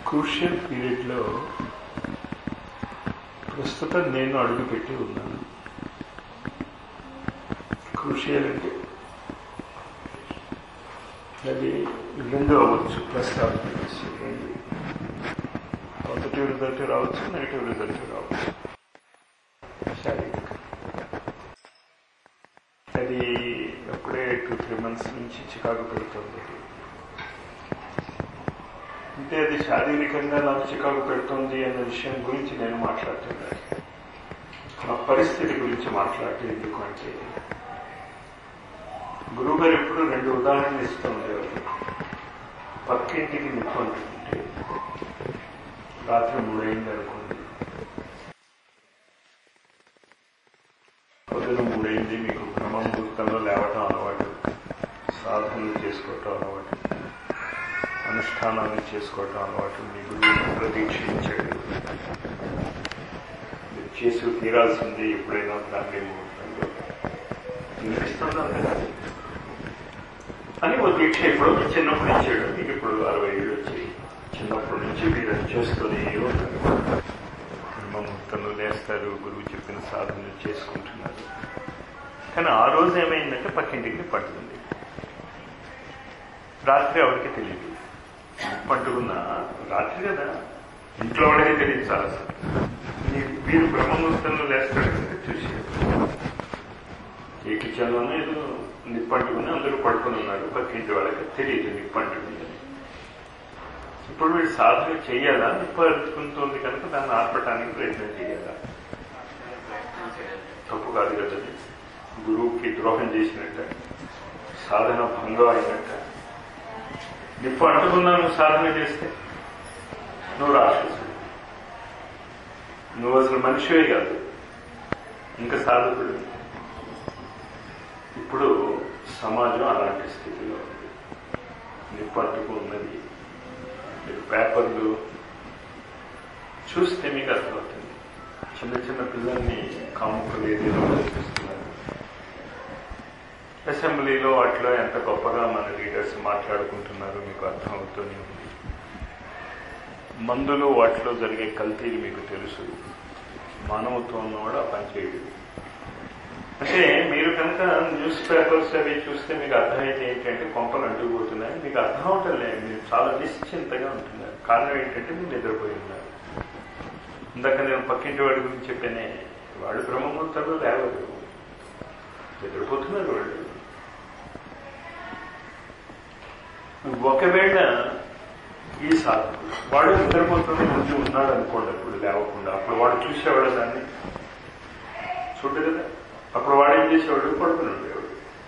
Crucial పీరియడ్లో ప్రస్తుతం నేను అడుగుపెట్టి ఉన్నాను. క్రూషియల్ అంటే అది రెండు అవ్వచ్చు, ప్లస్ అవ్వచ్చు, రెండు పాజిటివ్ రిజల్ట్ రావచ్చు, నెగిటివ్ రిజల్ట్ రావచ్చు. శారీరక అది అప్పుడే 2-3 months నుంచి చికాకు పెడుతుంది. అంటే అది శారీరకంగా నాకు చికాకు పెడుతుంది అన్న విషయం గురించి నేను మాట్లాడుతున్నాను. ఆ పరిస్థితి గురించి మాట్లాడితే ఎందుకు అంటే, గురువు గారు ఎప్పుడు 2 ఉదాహరణలు ఇస్తూ ఉండేవారు. పక్కింటికి నిప్పు అంటుంటే రాత్రి 3 అయింది అనుకోండి, పొద్దున 3 అయింది, మీకు బ్రహ్మముహూర్తంలో లేవటం అలవాటు, సాధనలు చేసుకోవటం అలవాటు, అనుష్ఠానాన్ని చేసుకోవటం అలవాటు, మీ గురువుని ప్రతీక్షించాడు, మీరు చేసి తీరాల్సింది ఎప్పుడైనా దాన్ని ముహూర్తంలో వినిపిస్తుందా అని ఒక దీక్ష ఎప్పుడో చిన్నప్పుడు ఇచ్చాడు. మీకు ఇప్పుడు 60 ఏళ్ళు వచ్చాయి. చిన్నప్పటి నుంచి మీరు అది చేస్తూనే ఉంటారు. బ్రహ్మముహూర్తంలో లేస్తారు, గురువు చెప్పిన సాధనలు చేసుకుంటున్నారు. కానీ ఆ రోజు ఏమైందంటే పక్కింటికి పట్టుకుంది. రాత్రి ఎవరికి తెలియదు, పట్టుకున్న రాత్రి కదా, ఇంట్లో వాడికి తెలియదు. చాలా మీరు బ్రహ్మముహూర్తంలో లేస్తాడంటే చూసి ఏ కిచెన్లోనూ ఏదో నిప్పంటుకుని అందరూ పడుకుని ఉన్నారు. పక్కింటి వాళ్ళకి తెలియదు నిప్పంటుకుందని. ఇప్పుడు వీడు సాధన చెయ్యాలా, నిప్పు అరుచుకుంటుంది కనుక దాన్ని ఆర్పటానికి ప్రయత్నం చేయాలా? తప్పు కాదు కదా. గురువుకి ద్రోహం చేసినట్ట, సాధన భంగం అయినట్ట. నిప్పు అంటుకున్నాను సాధన చేస్తే నువ్వు రాక్షసుడు, నువ్వు అసలు మనిషివే కాదు, ఇంకా సాధకుడు. ఇప్పుడు సమాజం అలాంటి స్థితిలో ఉంది. నిప్పు అంటుకు ఉన్నది. మీరు పేపర్లు చూస్తే మీకు అర్థమవుతుంది. చిన్న చిన్న పిల్లల్ని కాముకలు ఏదైనా చూపిస్తున్నారు. అసెంబ్లీలో వాటిలో ఎంత గొప్పగా మన లీడర్స్ మాట్లాడుకుంటున్నారు మీకు అర్థమవుతూనే ఉంది. మందులు వాటిలో జరిగే కల్తీలు మీకు తెలుసు. మానవత్వం ఉన్నవాడు ఆ పని చేయడు. అంటే మీరు కనుక న్యూస్ పేపర్స్ అవి చూస్తే మీకు అర్థమైతే ఏంటంటే కొంపలు అంటుకుపోతున్నాయి. మీకు అర్థం అవటం లేదు, మీరు చాలా నిశ్చింతగా ఉంటున్నారు. కారణం ఏంటంటే మీరు నిద్రపోయి ఉన్నారు. ఇందాక నేను పక్కింటి వాడి గురించి చెప్పానే, వాడు బ్రహ్మముహూర్తంలో లేవరు, నిద్రపోతున్నారు వాళ్ళు. ఒకవేళ ఈ సాధకుడు వాడు నిద్రపోతున్న ముందు ఉన్నాడు అనుకోండి, అప్పుడు లేవకుండా, అప్పుడు వాడు చూసేవాడు దాన్ని చూడు కదా. అప్పుడు వాడు ఏం చేసేవాడు, పడుకుని ఉండేవాడు.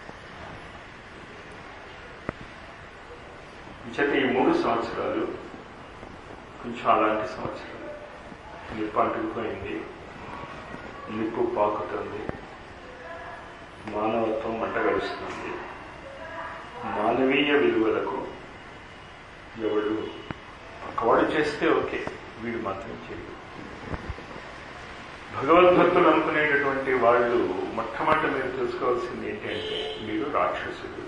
చేత ఈ 3 సంవత్సరాలు కొంచెం అలాంటి సంవత్సరాలు. నిప్పు అంటుకుపోయింది, నిప్పు పాకుతుంది, మానవత్వం మంటగలుస్తుంది. మానవీయ విలువలకు ఎవడు పక్కవాడు చేస్తే ఓకే, వీడు మాత్రం చేయడు. భగవద్భక్తులు అనుకునేటటువంటి వాళ్ళు మొట్టమొదటి మీరు తెలుసుకోవాల్సింది ఏంటంటే, మీరు రాక్షసుడు.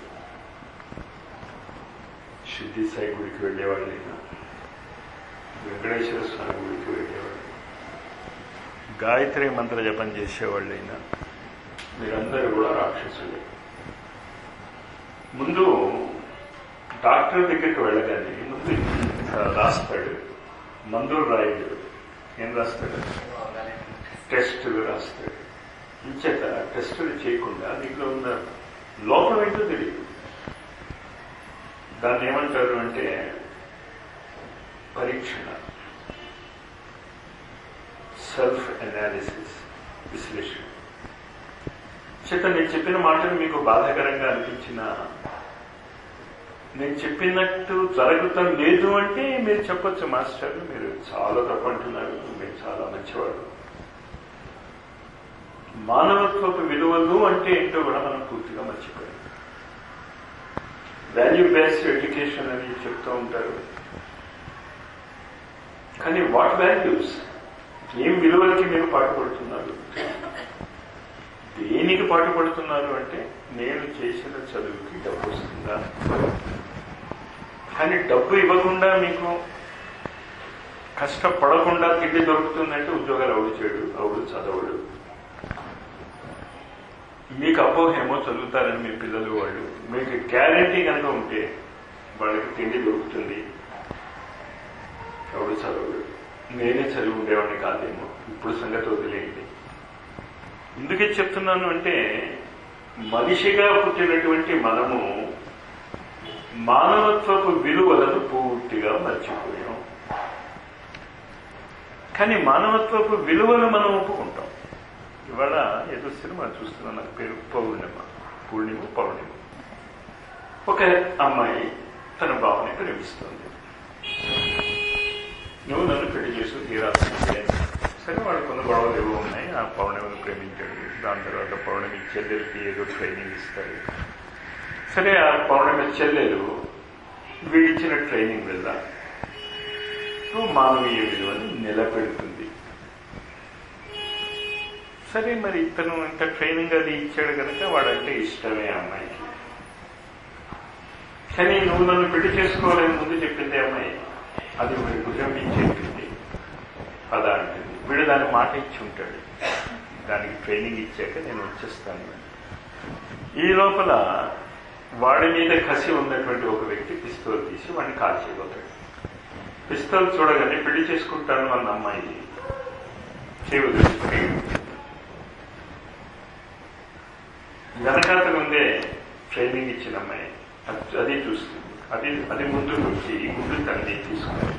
సిద్ధి సాయి గుడికి వెళ్ళేవాళ్ళైనా, వెంకటేశ్వర స్వామి గుడికి వెళ్ళేవాళ్ళు, గాయత్రి మంత్ర జపం చేసేవాళ్ళైనా మీరందరూ కూడా రాక్షసులే. ముందు డాక్టర్ దగ్గరికి వెళ్ళగానే ముందు రాస్తాడు, మందులు రాయడు. ఏం రాస్తాడు? టెస్టులు రాస్తాడు. ఇంచేత టెస్టులు చేయకుండా దీంట్లో ఉన్న లోపం ఏంటో తెలియదు. దాన్ని ఏమంటారు అంటే పరీక్షణ, సెల్ఫ్ అనాలిసిస్, విశ్లేషణ. చేత నేను చెప్పిన మాటలు మీకు బాధాకరంగా అనిపించిన, నేను చెప్పినట్టు జరుగుతాం లేదు అంటే మీరు చెప్పొచ్చు, మాస్టర్ మీరు చాలా తప్పు అంటున్నారు, మీరు చాలా మంచివాడు. మానవత్వపు విలువలు అంటే ఏంటో కూడా మనం పూర్తిగా మర్చిపోయాం. వాల్యూ బేస్డ్ ఎడ్యుకేషన్ అని చెప్తూ ఉంటారు. కానీ వాట్ వాల్యూస్, ఏం విలువలకి మీరు పాటుపడుతున్నారు? దేనికి పాటుపడుతున్నారు అంటే, నేను చేసిన చదువుకి డబ్బు వస్తుందా? కానీ డబ్బు ఇవ్వకుండా మీకు కష్టపడకుండా తిండి దొరుకుతుందంటే ఉద్యోగాలు అవుడు చేయడు, అవుడు చదవడు. మీకు అపోహేమో చదువుతారని మీ పిల్లలు వాళ్ళు, మీకు గ్యారంటీ కనుక ఉంటే వాళ్ళకి తిండి దొరుకుతుంది, ఎవడు చదవడు. నేనే చదివి ఉండేవాడిని కాదేమో, ఇప్పుడు సంగతి వదిలేయండి. ఎందుకే చెప్తున్నాను అంటే, మనిషిగా పుట్టినటువంటి మనము మానవత్వపు విలువలను పూర్తిగా మర్చిపోయాం. కానీ మానవత్వపు విలువలు మనం ఒప్పుకుంటాం. ఇవాళ ఏదో సినిమా చూస్తున్నాను, నాకు పేరు పౌర్ణిమ. ఒక అమ్మాయి తన బావని ప్రేమిస్తుంది. నువ్వు నన్ను పెళ్లి చేసు తీరాల్సిందే. సరే, వాడు కొన్ని గొడవలు ఏవో ఉన్నాయి. ఆ పౌర్ణిమను ప్రేమించాడు. దాని తర్వాత పౌర్ణమి చెల్లెలకి ఏదో ట్రైనింగ్ ఇస్తారు. సరే, ఆ పౌర్ణమి చెల్లెలు వీడిచ్చిన ట్రైనింగ్ వల్ల మానవీయ విలువని నిలబెడుతుంది. సరే, మరి ఇతను ఇంత ట్రైనింగ్ అది ఇచ్చాడు కనుక వాడంటే ఇష్టమే అమ్మాయికి. కానీ నువ్వు నన్ను పెళ్లి చేసుకోవాలని ముందు చెప్పింది అమ్మాయి. అది వీడి భుజం చెప్పింది, పద అంటుంది. వీడు దాని మాట ఇచ్చి ఉంటాడు, దానికి ట్రైనింగ్ ఇచ్చాక నేను వచ్చేస్తాను. ఈ లోపల వాడి మీద కసి ఉన్నటువంటి ఒక వ్యక్తి పిస్తోల్ తీసి వాడిని కాల్ చేయబోతాడు. పిస్తోల్ చూడగానే పెళ్లి చేసుకుంటాను అన్న అమ్మాయి చేయవద్దు. వెనకాతలు ఉందే ట్రైనింగ్ ఇచ్చిన అమ్మాయి అది చూస్తుంది. అది ముందుకు వచ్చి ఈ గుండు తల్లి తీసుకుంది.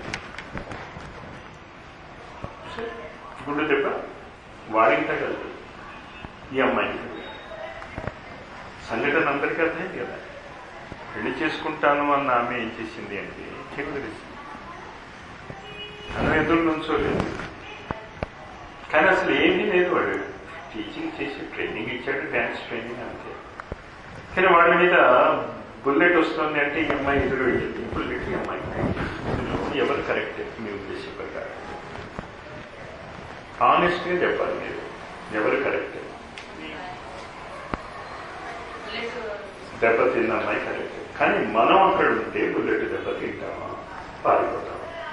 గుండు దెబ్బ వాడికి తగలదు, ఈ అమ్మాయికి తగలదు. సంఘటన అందరికీ అర్థమైంది కదా. పెళ్లి చేసుకుంటాను అన్న ఆమె ఏం చేసింది అంటే చెవిదిరిసింది. తన ఎదురు నుంచోలేదు, కానీ అసలు ఏమీ లేదు. వాడు టీచింగ్ చేసి ట్రైనింగ్ ఇచ్చాడు, డ్యాన్స్ ట్రైనింగ్ అంతే. కానీ వాడి మీద బుల్లెట్ వస్తుంది అంటే ఈ అమ్మాయి ఎదురు వెళ్ళింది. బుల్లెట్ ఈ అమ్మాయి ఎవరు కరెక్ట్ మీ ఉద్దేశం ప్రకారం? ఆనెస్ట్గా చెప్పాలి మీరు, ఎవరు కరెక్ట్? దెబ్బ తిన్న అమ్మాయి కరెక్ట్. కానీ మనం అక్కడ ఉంటే బుల్లెట్ దెబ్బ తింటామా, పారిపోతామా?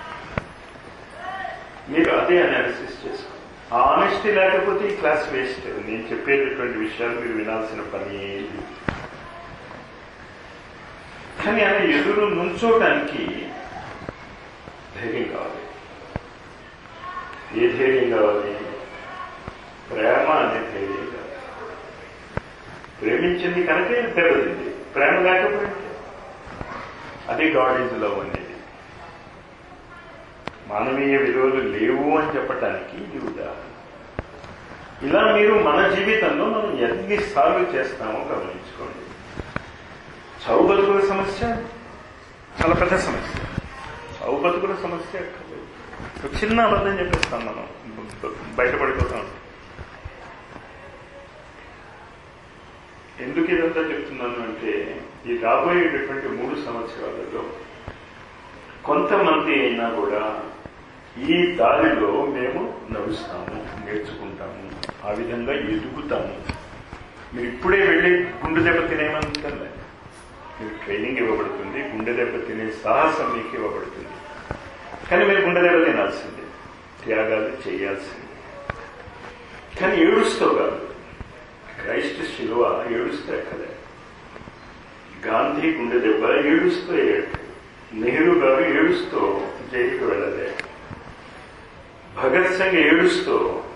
మీరు అదే అనాలిసిస్ చేసుకోండి. ఆ ఆనెస్టీ లేకపోతే ఈ క్లాస్ వేస్ట్. నేను చెప్పేటటువంటి విషయాలు మీరు వినాల్సిన పని ఏది. కానీ ఆయన ఎదురు నుంచోటానికి ధైర్యం కావాలి. ఏ ధైర్యం కావాలి? ప్రేమ అనే ధైర్యం కావాలి. ప్రేమించింది కనుకే దెబ్బతింది, ప్రేమ లేకపోయింది. అది గాడ్ ఈజ్ లవ్ అనేది. మానవీయ విలువలు లేవు అని చెప్పటానికి ఇది ఉదాహరణ. ఇలా మీరు మన జీవితంలో మనం ఎన్నిసార్లు చేస్తామో గమనించుకోండి. చావు బతుకుల సమస్య చాలా పెద్ద సమస్య. చావు బతుకుల సమస్య ఒక చిన్న అబద్ధం చెప్పేస్తాం, మనం బయటపడిపోతాం. ఎందుకు ఇదంతా చెప్తున్నాను అంటే, ఈ రాబోయేటటువంటి 3 సంవత్సరాలలో కొంతమంది అయినా కూడా ఈ దారిలో మేము నడుస్తాము, నేర్చుకుంటాము, ఆ విధంగా ఎదుగుతాము. మీరు ఇప్పుడే వెళ్ళి గుండె దెబ్బ తినేయమంటారులే. మీకు ట్రైనింగ్ ఇవ్వబడుతుంది, గుండె దెబ్బ తినే సాహసం మీకు ఇవ్వబడుతుంది. కానీ మీరు గుండె దెబ్బ తినాల్సిందే, త్యాగాలు చేయాల్సిందే. కానీ ఏడుస్తూ కాదు. క్రైస్ట్ శిలువ ఏడుస్తూ ఎక్కలే. గాంధీ గుండె దెబ్బ ఏడుస్తూ ఎక్కలే. నెహ్రూ గారు ఏడుస్తూ జైలుకు వెళ్ళలే. భగత్ సింగ్ ఏడుస్తూ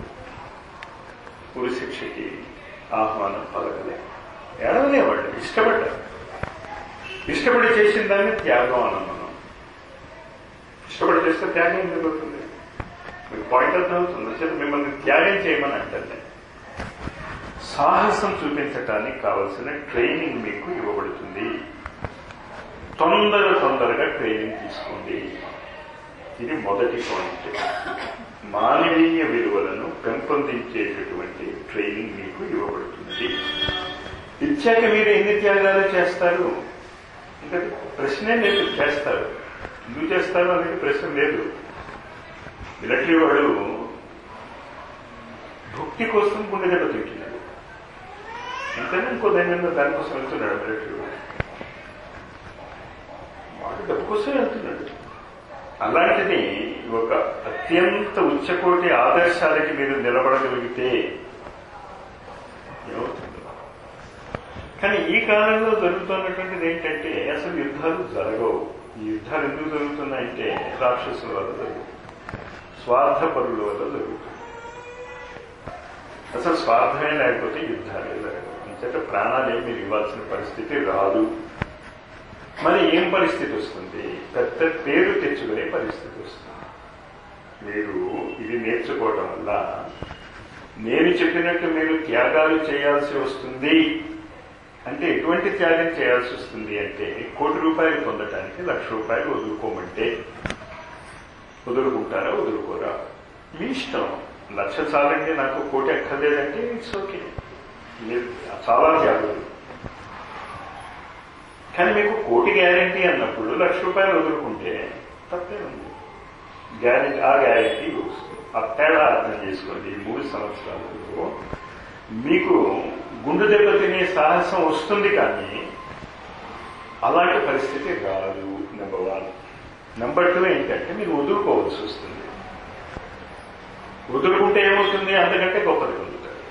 ఉరి శిక్షకి ఆహ్వానం పలకలే. ఏడవలేవాళ్ళు, ఇష్టపడ్డారు. ఇష్టపడి చేసిన దాన్ని త్యాగం అన్నాం మనం. ఇష్టపడి చేస్తే త్యాగం ఎందుకు అవుతుంది? మీకు పాయింట్ అర్థం అవుతుంది. అసలు మిమ్మల్ని త్యాగం చేయమని అంటే సాహసం చూపించటానికి కావలసిన ట్రైనింగ్ మీకు ఇవ్వబడుతుంది. తొందరగా ట్రైనింగ్ తీసుకోండి. ఇది మొదటి పాయింట్. మానవీయ విలువలను పెంపొందించేటటువంటి ట్రైనింగ్ మీకు ఇవ్వబడుతుంది. ఇచ్చాక మీరు ఎన్ని త్యాగాలు చేస్తారు? ఇంకా ప్రశ్నే లేదు. చేస్తారు. ఎందుకు చేస్తారు అనేది ప్రశ్న లేదు. మిలిటరీ వాడు భక్తి కోసం గుండె దెబ్బ తింటున్నాడు, ఇంతనే ఇంకో దానికోసం వెళ్తున్నాడు. మిలిటరీ వాడు డబ్బు కోసం వెళ్తున్నాడు. అలాంటిది ఒక అత్యంత ఉచ్చకోటి ఆదర్శాలకి మీరు నిలబడగలిగితే ఏమవుతుందో. కానీ ఈ కాలంలో జరుగుతున్నటువంటిది ఏంటంటే అసలు యుద్ధాలు జరగవు. ఈ యుద్ధాలు ఎందుకు జరుగుతున్నాయంటే రాక్షసుల వల్ల జరుగుతుంది, స్వార్థపరుల వల్ల జరుగుతుంది. అసలు స్వార్థమే లేకపోతే యుద్ధాలే జరగవు. అంతేత ప్రాణాలే మీరు ఇవ్వాల్సిన పరిస్థితి రాదు. మరి ఏం పరిస్థితి వస్తుంది? పెద్ద పేరు తెచ్చుకునే పరిస్థితి వస్తుంది. మీరు ఇది నేర్చుకోవటం వల్ల నేను చెప్పినట్టు మీరు త్యాగాలు చేయాల్సి వస్తుంది. అంటే ఎటువంటి త్యాగం చేయాల్సి వస్తుంది అంటే, ₹1,00,00,000 పొందటానికి ₹1,00,000 వదులుకోమంటే వదులుకుంటారా వదులుకోరా మీ ఇష్టం. 1,00,000 చాలంటే నాకు 1,00,00,000 అక్కర్లేదంటే ఇట్స్ ఓకే, మీరు చాలా త్యాగాలు. కానీ మీకు 1,00,00,000 గ్యారంటీ అన్నప్పుడు ₹1,00,000 వదులుకుంటే తప్పే ఉంది. గ్యారంటీ ఆ గ్యారంటీ వస్తుంది. ఆ తేడా అర్థం చేసుకోండి. ఈ 3 సంవత్సరాలలో మీకు గుండె దెబ్బ తినే సాహసం వస్తుంది, కానీ అలాంటి పరిస్థితి రాదు. నెంబర్ 1. నెంబర్ 2 ఏంటంటే మీరు వదులుకోవాల్సి వస్తుంది. వదులుకుంటే ఏమవుతుంది? అంతకంటే గొప్పది పొందుతారు.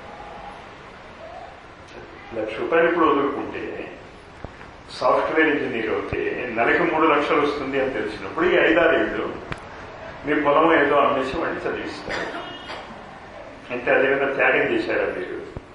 ₹1,00,000 ఇప్పుడు వదులుకుంటే సాఫ్ట్వేర్ ఇంజనీర్ అవుతే నెలకి 3 లక్షలు వస్తుంది అని తెలిసినప్పుడు ఈ 5-6 ఏళ్ళు మీ పొలం ఏదో అమ్మేసి వాడిని చదివిస్తారు. అంటే అదేవిధంగా త్యాగం చేశారా మీరు?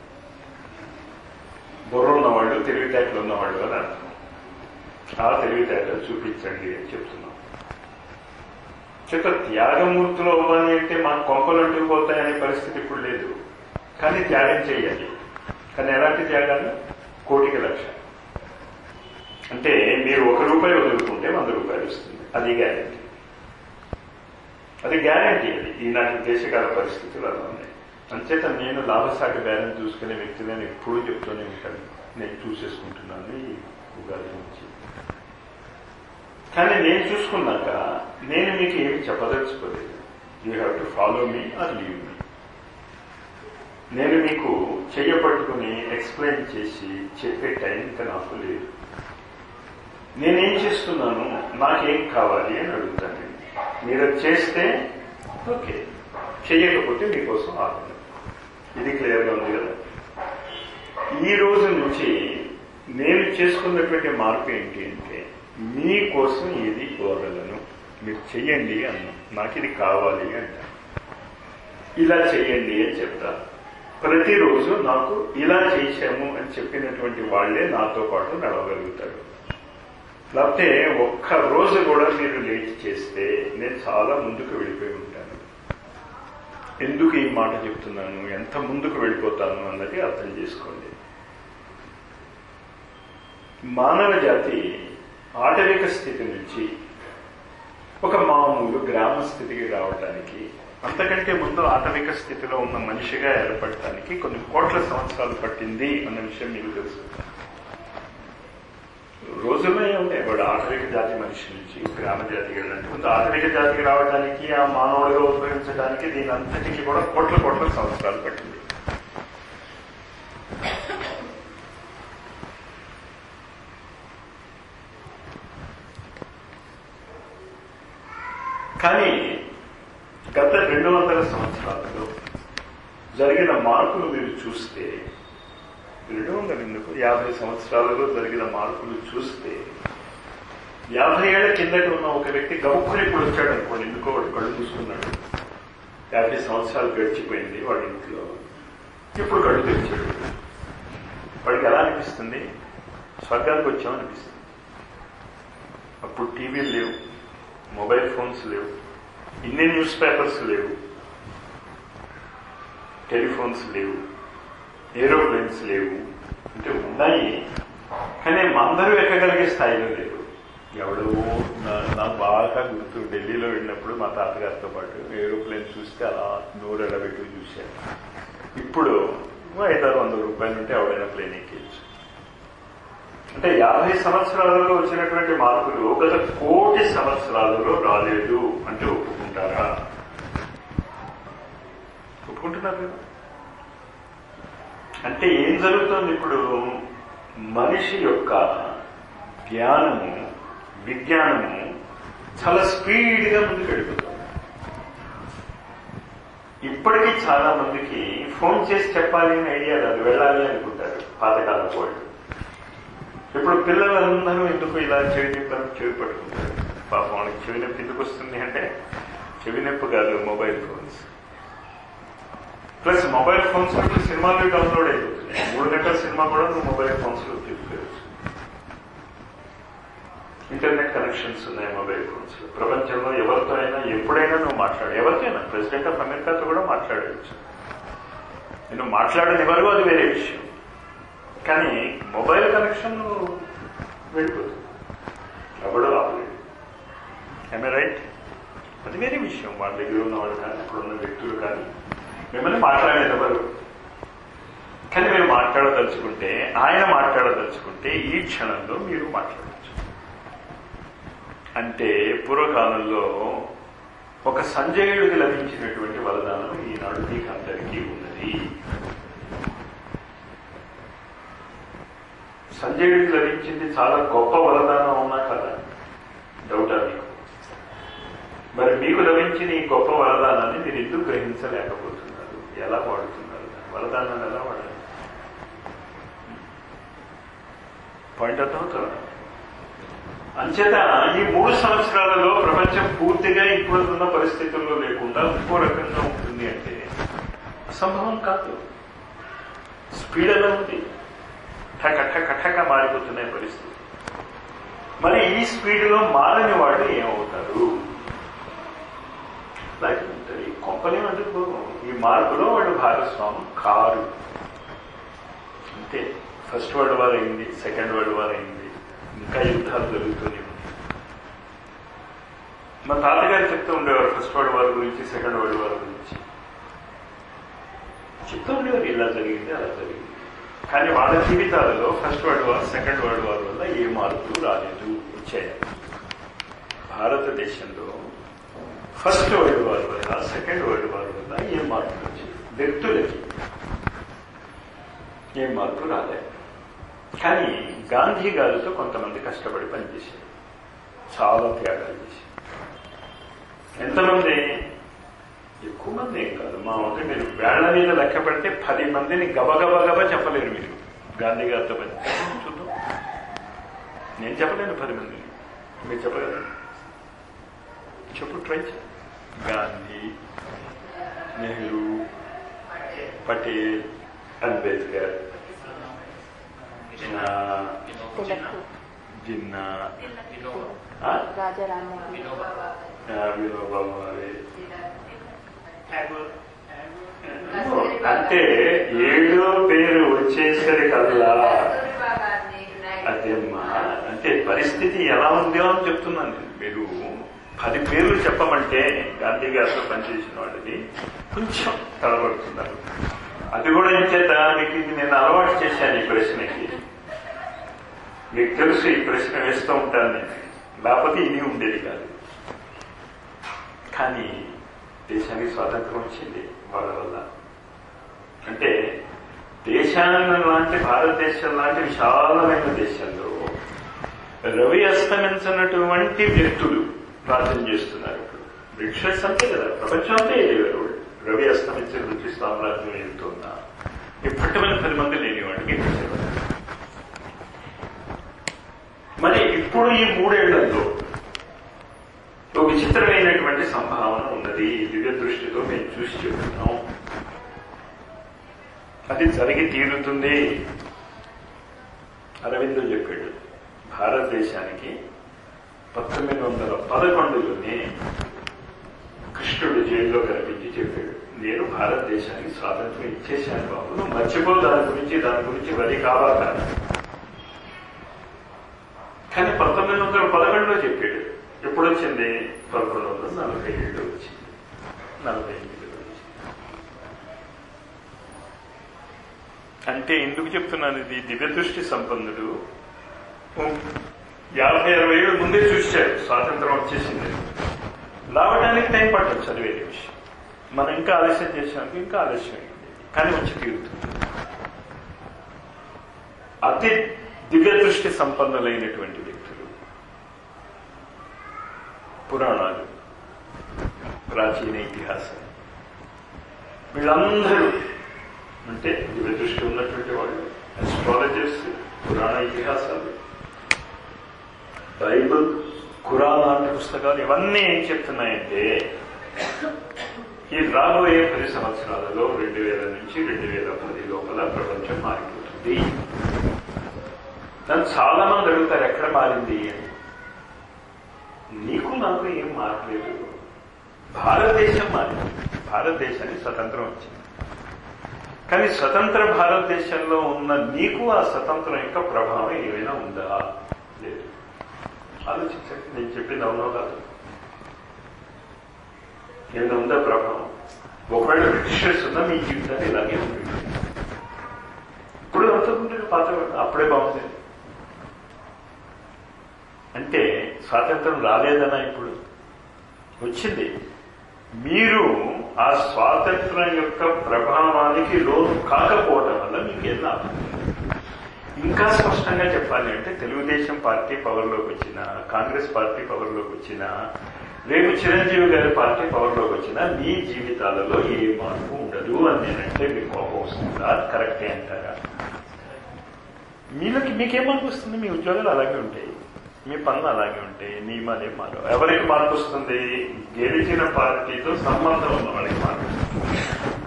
బుర్ర ఉన్నవాళ్ళు, తెలివితేటలు ఉన్నవాళ్ళు అని అర్థం. ఆ తెలివితేటలు చూపించండి అని చెప్తున్నాం. చేత త్యాగమూర్తులు అవ్వాలి అంటే మన కొంపలు అంటుకుపోతాయనే పరిస్థితి ఇప్పుడు లేదు. కానీ త్యాగం చేయాలి. కానీ ఎలాంటి త్యాగాలు? ₹1,00,00,000. అంటే మీరు ₹1 వదులుకుంటే ₹100 వస్తుంది. అది గ్యారంటీ. అది గ్యారంటీ. అది ఈనాటి దేశకాల పరిస్థితులు అలా ఉన్నాయి. అంచేత నేను లాభసాటి బేరం చూసుకునే వ్యక్తిని నేను ఎప్పుడూ చెప్తూనే ఉంటాను. నేను చూసేసుకుంటున్నాను ఈ ఉగాది నుంచి. కానీ నేను చూసుకున్నాక నేను మీకు ఏమి చెప్పదలుచుకోలేదు. You have to follow me or leave me. నేను మీకు చెయ్యపట్టుకుని ఎక్స్ప్లెయిన్ చేసి చెప్పే టైం ఇంకా నాకు లేదు. నేనేం చేస్తున్నాను, నాకేం కావాలి అని అడుగుతాను. మీరు చేస్తే ఓకే, చెయ్యకపోతే మీకోసం ఆగండి. ఇది క్లియర్గా ఉంది కదా. ఈ రోజు నుంచి నేను చేసుకున్నటువంటి మార్పు ఏంటి అంటే, మీకోసం ఏది కోరగలను, మీరు చెయ్యండి అన్నా. నాకు ఇది కావాలి అంట, ఇలా చెయ్యండి అని చెప్తా. ప్రతిరోజు నాకు ఇలా చేశాము అని చెప్పినటువంటి వాళ్లే నాతో పాటు నడవగలుగుతారు. లేకపోతే ఒక్క రోజు కూడా మీరు లేట్ చేస్తే నేను చాలా ముందుకు వెళ్ళిపోయి ఉంటాను. ఎందుకు ఈ మాట చెప్తున్నాను, ఎంత ముందుకు వెళ్ళిపోతాను అన్నది అర్థం చేసుకోండి. మానవ జాతి ఆటవిక స్థితి నుంచి ఒక మామూలు గ్రామ స్థితికి రావడానికి, అంతకంటే ముందు ఆటవిక స్థితిలో ఉన్న మనిషిగా ఏర్పడటానికి కొన్ని కోట్ల సంవత్సరాలు పట్టింది అన్న విషయం మీకు తెలుసు. రోజుల్లో ఉంటాయి. వాడు ఆటవిక జాతి మనిషి నుంచి గ్రామ జాతికి వెళ్ళంటే ముందు ఆటవిక జాతికి రావడానికి, ఆ మానవుడిగా ఉద్భవించడానికి దీని అంతటికీ కూడా కోట్ల సంవత్సరాలు పట్టింది. కానీ గత 200 సంవత్సరాలలో జరిగిన మార్పులు మీరు చూస్తే, 200 ఎందుకు 50 సంవత్సరాలలో జరిగిన మార్పులు చూస్తే, 50 ఏళ్ల కిందట ఉన్న ఒక వ్యక్తి గబుక్కుని ఇప్పుడు వచ్చాడు అనుకోండి, ఎందుకో వాడు కళ్ళు చూసుకున్నాడు, 50 సంవత్సరాలు గడిచిపోయింది వాడి ఇంట్లో, ఇప్పుడు కళ్ళు తెరిచాడు. వాడికి ఎలా అనిపిస్తుంది? స్వర్గానికి వచ్చామనిపిస్తుంది. అప్పుడు టీవీలు లేవు, మొబైల్ ఫోన్స్ లేవు, ఇన్ని న్యూస్ పేపర్స్ లేవు, టెలిఫోన్స్ లేవు, ఏరోప్లేన్స్ లేవు. అంటే ఉన్నాయి, కానీ అందరూ ఎక్కగలిగే స్థాయిలో లేవు. ఎవడో నాకు బాగా గుర్తు, ఢిల్లీలో వెళ్ళినప్పుడు మా తాతగారితో పాటు ఏరోప్లేన్ చూస్తే అలా నోరెడబెట్టి చూశాను. ఇప్పుడు ₹500-600 ఉంటే ఎవడైనా ప్లేన్ ఎక్కేయచ్చు. అంటే 50 సంవత్సరాలలో వచ్చినటువంటి మార్పులు గత 1,00,00,000 సంవత్సరాలలో రాలేదు అంటే ఒప్పుకుంటారా? ఒప్పుకుంటున్నారు కదా. అంటే ఏం జరుగుతుంది ఇప్పుడు? మనిషి యొక్క జ్ఞానము, విజ్ఞానము చాలా స్పీడ్గా ముందుకు వెళ్ళిపోతుంది. ఇప్పటికీ చాలా మందికి ఫోన్ చేసి చెప్పాలి అని ఐడియా రాదు, వెళ్ళాలి అనుకుంటారు పాతకాలపు వాళ్ళు. ఇప్పుడు పిల్లలందరూ ఎందుకు ఇలా చెవి పట్టుకుంటారు? పాపం వాళ్ళకి చెవి నొప్పి ఎందుకు వస్తుంది అంటే చెవి నొప్పి కాదు, mobile phones. Plus mobile phones లో సినిమాలు డౌన్లోడ్ అయిపోతున్నాయి. 3 గంటల సినిమా కూడా నువ్వు మొబైల్ ఫోన్స్ లో చూసుకోవచ్చు. ఇంటర్నెట్ కనెక్షన్స్ ఉన్నాయి మొబైల్ ఫోన్స్ లో. ప్రపంచంలో ఎవరితో అయినా ఎప్పుడైనా నువ్వు ఎవరికైనా ప్రెసిడెంట్ ఆఫ్ అమెరికాతో కూడా మాట్లాడవచ్చు. నేను మాట్లాడని వరకు అది వేరే విషయం. కానీ మొబైల్ కనెక్షన్ వెళ్ళిపోతుంది, ఎవడో ఆపలేదు. I right? అది వేరే విషయం. వాళ్ళ దగ్గర ఉన్న వాళ్ళు కానీ అక్కడున్న వ్యక్తులు కానీ మిమ్మల్ని మాట్లాడేవారు. కానీ మీరు మాట్లాడదలుచుకుంటే, ఆయన మాట్లాడదలుచుకుంటే ఈ క్షణంలో మీరు మాట్లాడవచ్చు. అంటే పూర్వకాలంలో ఒక సంజయుడికి లభించినటువంటి వరదానం ఈనాడు మీకు అందరికీ ఉన్నది. సంజయుడికి లభించింది చాలా గొప్ప వరదానం ఉన్నా కదా, డౌటా మీకు? మరి మీకు లభించిన ఈ గొప్ప వరదానాన్ని మీరు ఎందుకు గ్రహించలేకపోతున్నారు? ఎలా వాడుతున్నారు? వరదానాన్ని ఎలా వాడాలి? పాయింట్ అర్థమవుతుంది. అంచేత ఈ 3 సంవత్సరాలలో ప్రపంచం పూర్తిగా ఇప్పుడున్న పరిస్థితుల్లో లేకుండా ఇంకో రకంగా ఉంటుంది అంటే అసంభవం కాదు. స్పీడ్ ఎలా ఉంది, కట్టగా మారిపోతున్నాయి పరిస్థితి. మరి ఈ స్పీడ్లో మారని వాళ్ళు ఏమవుతారు? ఉంటుంది. కొంపలే అందుకు ఈ మార్పులో వాళ్ళు భాగస్వామ్యం కారు. అంతే. ఫస్ట్ వరల్డ్ వార్ అయింది, సెకండ్ వరల్డ్ వార్ అయింది, ఇంకా యుద్ధాలు జరుగుతూనే ఉన్నాయి. మా తాతగారు చెప్తూ ఉండేవారు ఫస్ట్ వరల్డ్ వార్ గురించి, సెకండ్ వరల్డ్ వార్ గురించి చెప్తూ ఉండేవారు. ఇలా జరిగింది, అలా జరిగింది. కానీ వాళ్ళ జీవితాలలో first world war, second world war వల్ల ఏ మార్పులు రాలేదు, వచ్చాయి. భారతదేశంలో ఫస్ట్ వరల్డ్ వార్ వల్ల, సెకండ్ వరల్డ్ వార్ వల్ల ఏ మార్పులు వచ్చాయి? వ్యక్తులకి ఏ మార్పు రాలేదు. కానీ గాంధీ గారితో కొంతమంది కష్టపడి పనిచేశారు, చాలా త్యాగాలు చేశారు. ఎంతమంది? ఎక్కువ మంది ఏం కాదు. మా వంతు మీరు వేళ్ల మీద లెక్క పెడితే 10 మందిని గబగబా చెప్పలేరు మీరు. గాంధీ గారితో పని చూద్దాం. నేను చెప్పలేను 10 మందిని, మీరు చెప్పగలరు? చెప్పు, ట్రై చేయండి. గాంధీ, నెహ్రూ, పటేల్, అంబేద్కర్, జిన్నా, వినోబా భావే. అంటే 7వ పేరు వచ్చేసరికల్లా అదేమ్మా, అంటే పరిస్థితి ఎలా ఉందో అని చెప్తున్నాను నేను. మీరు 10 పేర్లు చెప్పమంటే గాంధీ గారితో పనిచేసిన వాళ్ళని కొంచెం తడబడుతున్నారు. అది కూడా ఏం చేత మీకు ఇది నేను అలవాటు చేశాను. ఈ ప్రశ్నకి మీకు తెలుసు, ఈ ప్రశ్న వేస్తూ ఉంటాను నేను, లేకపోతే ఇది ఉండేది కాదు. కానీ దేశానికి స్వాతంత్రం వచ్చింది వాళ్ళ వల్ల. అంటే దేశాన్ని లాంటి, భారతదేశం లాంటి విశాలమైన దేశంలో రవి అస్తమించినటువంటి వ్యక్తులు రాజ్యం చేస్తున్నారు. ఇప్పుడు బ్రిటిషర్స్ అంతే కదా, ప్రపంచం అంతే ఎదిగారు. రవి అస్తమించిన బ్రిటిష్ సామ్రాజ్యం వెళ్తున్నా ఇప్పటికైనా 10 మంది లేని వాడికి. మరి ఇప్పుడు ఈ 3 ఏళ్లలో ఒక విచిత్రమైనటువంటి సంభావన ఉన్నది. దివ్య దృష్టితో మేము చూసి చెప్తున్నాం. అది జరిగి తీరుతుంది. అరవిందో చెప్పాడు, భారతదేశానికి 1911లోనే కృష్ణుడు జైల్లో కనిపించి చెప్పాడు, నేను భారతదేశానికి స్వాతంత్రం ఇచ్చేశాను బాబు, నువ్వు మర్చిపో దాని గురించి వరి కావాల. కానీ 1911లో చెప్పాడు. ఎప్పుడు వచ్చింది? 1147లో వచ్చింది, 48లో వచ్చింది. అంటే ఎందుకు చెప్తున్నాను ఇది? దివ్యదృష్టి సంపన్నుడు 50-60 ఏళ్ళు ముందే చూశారు స్వాతంత్రం వచ్చేసింది. రావడానికి టైం పట్టవచ్చు, అది వేరే విషయం. మనం ఇంకా ఆలస్యం చేసానికి ఇంకా ఆలస్యం అయింది, కానీ వచ్చి తీరుతుంది. అతి దివ్య దృష్టి సంపన్నులైనటువంటి వ్యక్తులు పురాణాలు, ప్రాచీన ఇతిహాసం, వీళ్ళందరూ అంటే దివ్య దృష్టి ఉన్నటువంటి వాళ్ళు, అస్ట్రాలజర్స్, పురాణ ఇతిహాసాలు, బైబుల్, ఖురాన్ లాంటి పుస్తకాలు ఇవన్నీ ఏం చెప్తున్నాయంటే ఈ రాబోయే 10 సంవత్సరాలలో 2000 నుంచి 2010 లోపల ప్రపంచం మారిపోతుంది. నన్ను చాలా మంది అడుగుతారు ఎక్కడ మారింది అని. నీకు నాకు ఏం మారలేదు. భారతదేశం మారింది. భారతదేశానికి స్వతంత్రం వచ్చింది. కానీ స్వతంత్ర భారతదేశంలో ఉన్న నీకు ఆ స్వతంత్రం యొక్క ప్రభావం ఏమైనా ఉందా? లేదు. ఆలోచించండి. నేను చెప్పింది అవునో కాదు. ఏమైనా ఉందా ప్రభావం? ఒకవేళ బ్రిటిషర్స్ ఉన్నా మీ జీవితాన్ని ఇలాగే ఉంటుంది. ఇప్పుడు అవుతుంటుంది పాత, అప్పుడే బాగుంది అంటే స్వాతంత్రం రాలేదనా? ఇప్పుడు వచ్చింది. మీరు ఆ స్వాతంత్రం యొక్క ప్రభావానికి లోను కాకపోవడం వల్ల మీకు ఏం లాభం? ఇంకా స్పష్టంగా చెప్పాలి అంటే తెలుగుదేశం పార్టీ పవర్లోకి వచ్చినా, కాంగ్రెస్ పార్టీ పవర్లోకి వచ్చినా, రేపు చిరంజీవి గారి పార్టీ పవర్లోకి వచ్చినా మీ జీవితాలలో ఏ మార్పు ఉండదు అని నేనంటే మీకు కోపం వస్తుందా? కరెక్టే అంటారా? మీకేం మార్పు వస్తుంది? మీ ఉద్యోగాలు అలాగే ఉంటాయి, మీ పనులు అలాగే ఉంటాయి, నియమాలు ఏం మారవు. ఎవరికి మార్పు వస్తుంది? గెలిచిన పార్టీతో సంబంధం ఉన్న వాళ్ళకి మార్పు వస్తుంది.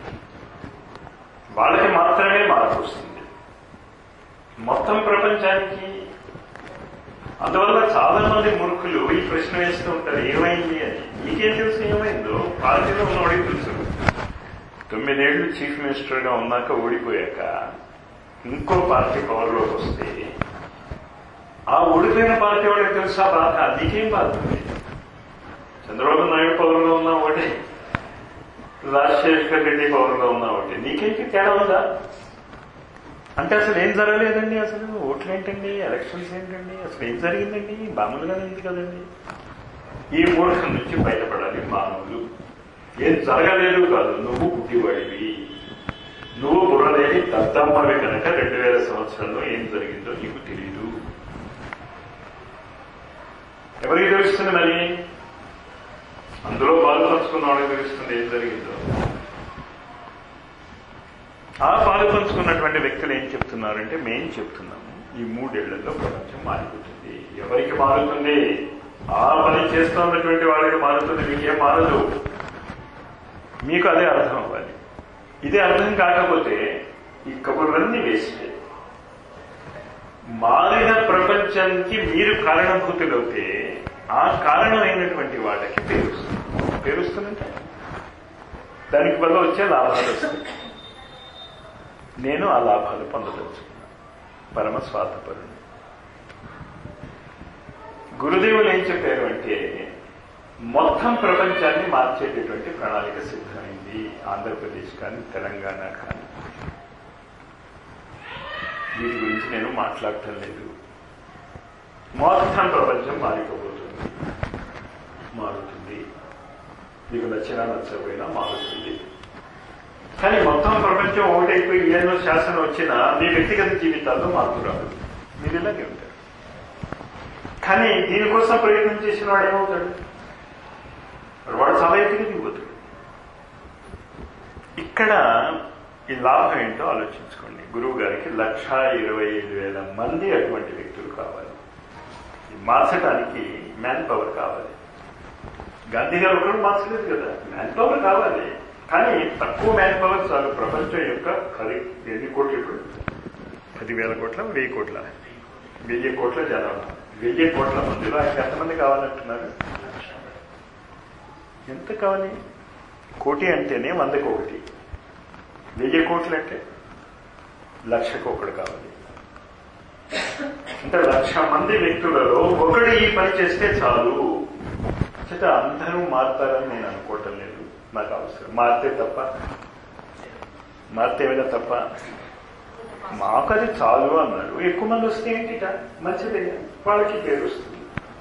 వాళ్ళకి మాత్రమే మార్పు వస్తుంది, మొత్తం ప్రపంచానికి. అందువల్ల చాలా మంది మూర్ఖులు ఈ ప్రశ్న వేస్తూ ఉంటారు ఏమైంది అని. మీకేం తెలుసు ఏమైందో? పార్టీలో ఉన్నవాడికి తెలుసు. 9 ఏళ్లు చీఫ్ మినిస్టర్ గా ఉన్నాక ఓడిపోయాక ఇంకో పార్టీ పవర్లోకి వస్తే ఆ ఓడిపోయిన పార్టీ వాడికి తెలుసా బాధ? నీకేం బాధ? చంద్రబాబు నాయుడు పవర్లో ఉన్నా ఒకటి, రాజశేఖర్ రెడ్డి పవర్లో ఉన్నా ఒకటి, నీకేంటి తేడా ఉందా? అంటే అసలు ఏం జరగలేదండి, అసలు ఓట్లు ఏంటండి, ఎలక్షన్స్ ఏంటండి, అసలు ఏం జరిగిందండి? మామూలుగానే ఉంది కదండి. ఈ మూఢం నుంచి బయటపడాలి మానవులు. ఏం జరగలేదు కాదు, నువ్వు పుట్టివాడివి, నువ్వు బుర్రలేని దద్దమ్మవి కనుక 2000 సంవత్సరంలో ఏం జరిగిందో నీకు తెలియదు. ఎవరికి తెలుస్తుంది? మరి అందులో పాలు పంచుకున్న వాళ్ళకి తెలుస్తుంది ఏం జరిగిందో. ఆ పాలు పంచుకున్నటువంటి వ్యక్తులు ఏం చెప్తున్నారంటే మేం చెప్తున్నాము ఈ 3 ఏళ్లలో ప్రపంచం మారిపోతుంది. ఎవరికి మారుతుంది? ఆ పని చేస్తున్నటువంటి వాళ్ళకి మారుతుంది, మీకేం మారదు. మీకు అదే అర్థం అవ్వాలి. ఇదే అర్థం కాకపోతే ఈ కబుర్లన్నీ వేస్ట్. మారిన ప్రపంచానికి మీరు కారణభూతులవుతే ఆ కారణమైనటువంటి వాళ్ళకి పేరుస్తుందంటే దానికి వల్ల వచ్చే లాభాలు వస్తాయి. నేను ఆ లాభాలు పొందదలుచుకున్నాను. పరమ స్వార్థపరుడు. గురుదేవులు ఏం చెప్పారు అంటే మొత్తం ప్రపంచాన్ని మార్చేటటువంటి ప్రణాళిక సిద్ధమైంది. ఆంధ్రప్రదేశ్ కానీ తెలంగాణ కానీ వీటి గురించి నేను మాట్లాడటం లేదు. మొత్తం ప్రపంచం మారుతుంది. మీకు నచ్చినా నచ్చకపోయినా మారుతుంది. కానీ మొత్తం ప్రపంచం ఒకటైపోయి ఏదో శాసనం వచ్చినా మీ వ్యక్తిగత జీవితాల్లో మార్పు రాదు. మీరు ఇలాగే ఉంటారు. కానీ దీనికోసం ప్రయత్నం చేసిన వాడు ఏమవుతాడు? వాడు చాలా ఎత్తుగా దిగుతాడు. ఇక్కడ ఈ లాభం ఏంటో ఆలోచించుకోండి. గురువు గారికి 1,25,000 మంది అటువంటి వ్యక్తులు కావాలి. మార్చడానికి మ్యాన్ పవర్ కావాలి. గాంధీ గారు ఒకరు మార్చలేదు కదా, మ్యాన్ పవర్ కావాలి. కానీ తక్కువ మ్యాన్ పవర్ చాలు. ప్రపంచం యొక్క ఎన్ని కోట్లు? ఇప్పుడు 10,000 కోట్ల 1,000 కోట్ల 1,000 కోట్ల జనాభా. 1,000 కోట్ల మందిలో ఆయనకి ఎంతమంది కావాలంటున్నారు? ఎంత కావాలి? కోటి అంటేనే 100కి 1. 1,000 కోట్లు అంటే 1,00,000కి 1 కావాలి. అంటే 1,00,000 మంది వ్యక్తులలో ఒకడు ఈ పని చేస్తే చాలు. చేత అందరూ మారుతారని నేను అనుకోవటం లేదు. నాకు అవసరం మారితే ఏమైనా తప్ప? మాకు అది చాలు అన్నారు. ఎక్కువ మంది వస్తే ఏంటిట? మంచిదే, వాళ్ళకి పేరు వస్తుంది.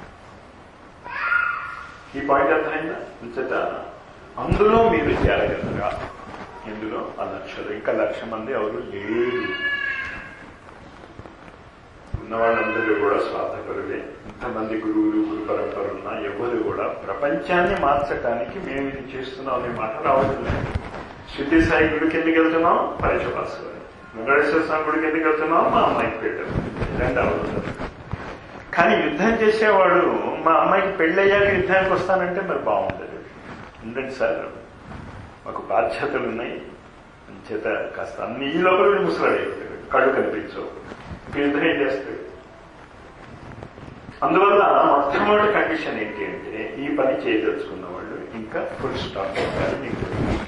ఈ పాయింట్ అర్థమైందా? అంతట అందులో మీరు చేరగలరా? ఇందులో ఆ 1,00,000 ఇంకా 1,00,000 మంది ఎవరు లేరు. ఉన్న వాళ్ళందరూ కూడా స్వార్థపరులే. ఇంతమంది గురువులు, గురు పరంపర ఉన్నా ఎవరు కూడా ప్రపంచాన్ని మార్చడానికి మేము ఇది చేస్తున్నాం అనే మాట రావడం లేదు. సిద్ధి సాయి గుడికి ఎందుకు వెళ్తున్నాం? పరీక్షపాసు. వెంకటేశ్వర స్వామి గుడికి ఎందుకు వెళ్తున్నాం? మా అమ్మాయికి పెట్టారు. రెండు అవుతుంది. కానీ యుద్ధం చేసేవాడు మా అమ్మాయికి పెళ్ళయ్యాక యుద్ధానికి వస్తానంటే మరి బాగుండదు. ఉండండి సార్, మాకు బాధ్యతలు ఉన్నాయి చేత కాస్త అన్ని ఈ లోపల ముసలాడైపోతాడు, కళ్ళు కనిపించవు, యుద్ధం ఏం చేస్తాడు? అందువల్ల మొట్టమొదటి కండిషన్ ఏంటి అంటే ఈ పని చేయదలుచుకున్న వాళ్ళు ఇంకా ఫుల్ స్టాప్ అవుతారు. మీకు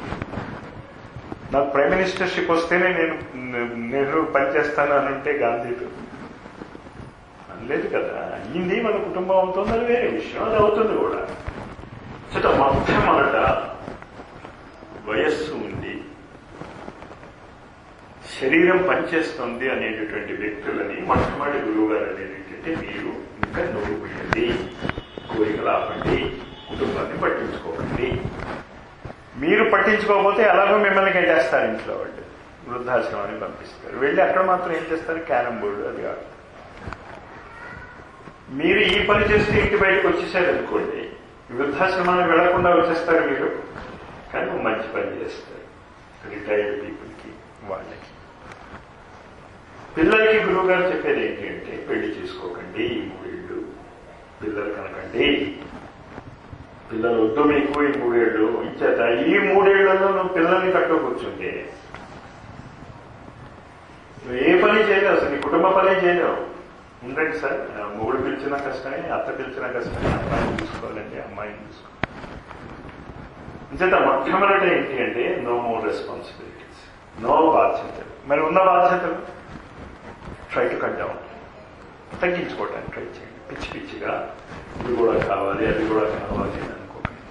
నాకు ప్రైమ్ మినిస్టర్షిప్ వస్తేనే నేను పని చేస్తాను అని అంటే గాంధీతో అనలేదు కదా. అయ్యింది, మన కుటుంబం అవుతుంది, అది వేరే విషయం, అది అవుతుంది కూడా. చేత మొట్టమొదట వయస్సు ఉంది, శరీరం పనిచేస్తుంది అనేటటువంటి వ్యక్తులని మొట్టమొదటి గురువు గారు అనేది ఏంటంటే మీరు ఇంకా నోరు పోయండి, కోరికలు ఆపండి, కుటుంబాన్ని పట్టించుకోకండి. మీరు పట్టించుకోకపోతే ఎలాగో మిమ్మల్ని కట్టేస్తారు ఇంట్లో వాళ్ళు, వృద్ధాశ్రమాన్ని పంపిస్తారు. వెళ్ళి అక్కడ మాత్రం ఏం చేస్తారు? క్యారం బోర్డు అది కాదు. మీరు ఈ పని చేస్తే ఇంటి బయటకు వచ్చేసారనుకోండి, వృద్ధాశ్రమాన్ని వెళ్లకుండా వచ్చేస్తారు మీరు, కానీ మంచి పని చేస్తారు రిటైర్డ్ పీపుల్కి, వాళ్ళకి. పిల్లలకి గురువు గారు చెప్పేది ఏంటి అంటే పెళ్లి చేసుకోకండి, ఈ 3 ఏళ్ళు పిల్లలు కనకండి, పిల్లలు వద్దు మీకు ఈ 3 ఏళ్ళు ఇచ్చేత. ఈ 3 ఏళ్లలో నువ్వు పిల్లల్ని కట్టు కూర్చుంటే నువ్వు ఏ పని చేయలేవు, అసలు నీ కుటుంబ పని చేయలేవు. ఉండండి సార్, మొగుడు పిలిచినా కష్టమే, అత్త పిలిచినా కష్టమే, అమ్మాయిని చూసుకోవాలండి, అమ్మాయిని చూసుకోవాలి. ఇంచేత మొట్టమొదటి ఏంటి అంటే నో మోర్ రెస్పాన్సిబిలిటీస్, నో బాధ్యతలు. మరి ఉన్న బాధ్యతలు ట్రై టు కట్ డౌన్, తగ్గించుకోవటానికి ట్రై చేయండి. పిచ్చి పిచ్చిగా ఇది కూడా కావాలి, అది కూడా కావాలి అని అనుకోకండి.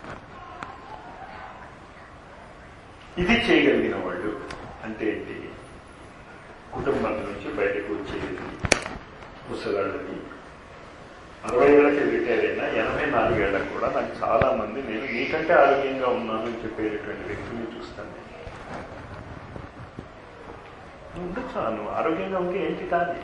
ఇది చేయగలిగిన వాళ్ళు అంటే ఏంటి? కుటుంబం నుంచి బయటకు వచ్చేది ముసలాళ్ళని 60 ఏళ్ళకి రిటైర్ అయినా 84 ఏళ్ళకి కూడా నాకు చాలా మంది నేను మీకంటే ఆరోగ్యంగా ఉన్నాను అని చెప్పేటటువంటి వ్యక్తుల్ని చూస్తాను. ఉండొచ్చు, నువ్వు ఆరోగ్యంగా ఉంటే ఏంటి కాదు,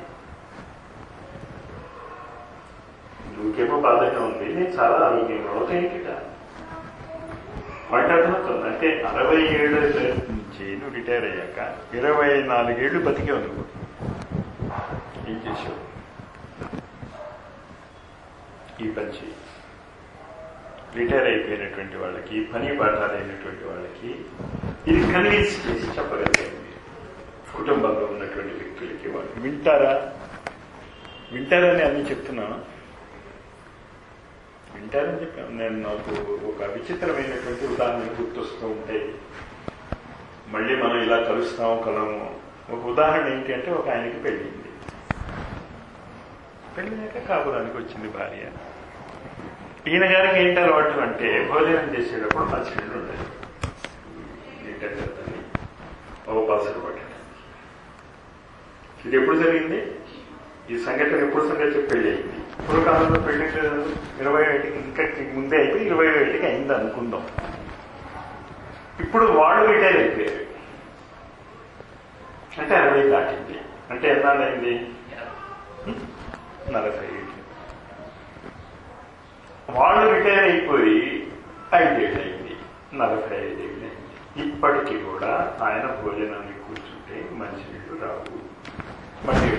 నువ్వుకేమో బాధగా ఉంది, నేను చాలా ఆరోగ్యంగా ఉంటే ఏంటి కాదు. వాటి అర్థమవుతుంది. అంటే 60 ఏళ్ళ నుంచి నువ్వు రిటైర్ అయ్యాక 24 ఏళ్ళు బతికేవు, నువ్వు ఏం చేసావు? ఈ పని చేయి. రిటైర్ అయిపోయినటువంటి వాళ్ళకి, పని బాటాలైనటువంటి వాళ్ళకి ఇది కన్విన్స్ చేసి చెప్పగలిగారు. కుటుంబంలో ఉన్నటువంటి వ్యక్తులకి వాళ్ళు వింటారని అన్ని చెప్తున్నాను, వింటారని చెప్పాను. నేను నాకు ఒక విచిత్రమైనటువంటి ఉదాహరణ గుర్తొస్తూ ఉంటాయి. మళ్ళీ మనం ఇలా కలము. ఒక ఉదాహరణ ఏంటి అంటే ఒక ఆయనకి పెళ్ళింది, పెళ్ళినాక కాపురానికి వచ్చింది భార్య. ఈయన గారికి ఏంటి అలవాటు అంటే భోజనం చేసేటప్పుడు మంచినీళ్ళు ఉండేది, నీటని అవపాసలు పట్టడం. ఇది ఎప్పుడు జరిగింది? ఈ సంఘటన ఎప్పుడు సంగతి పెళ్లి అయింది? పూర్వకాలంలో పెళ్లి 20 ఇంకా ముందే అయిపోయి 20 అయింది అనుకుందాం. ఇప్పుడు వాళ్ళు రిటైర్ అయిపోయారు అంటే 60 దాటింది. అంటే ఎన్నాళ్ళు అయింది? 40 ఏళ్ళు. వాళ్ళు రిటైర్ అయిపోయి 5 ఏళ్ళు అయింది, 45 ఏళ్ళు అయింది. ఇప్పటికీ కూడా ఆయన భోజనానికి కూర్చుంటే మంచినీళ్ళు రావు, మళ్ళీ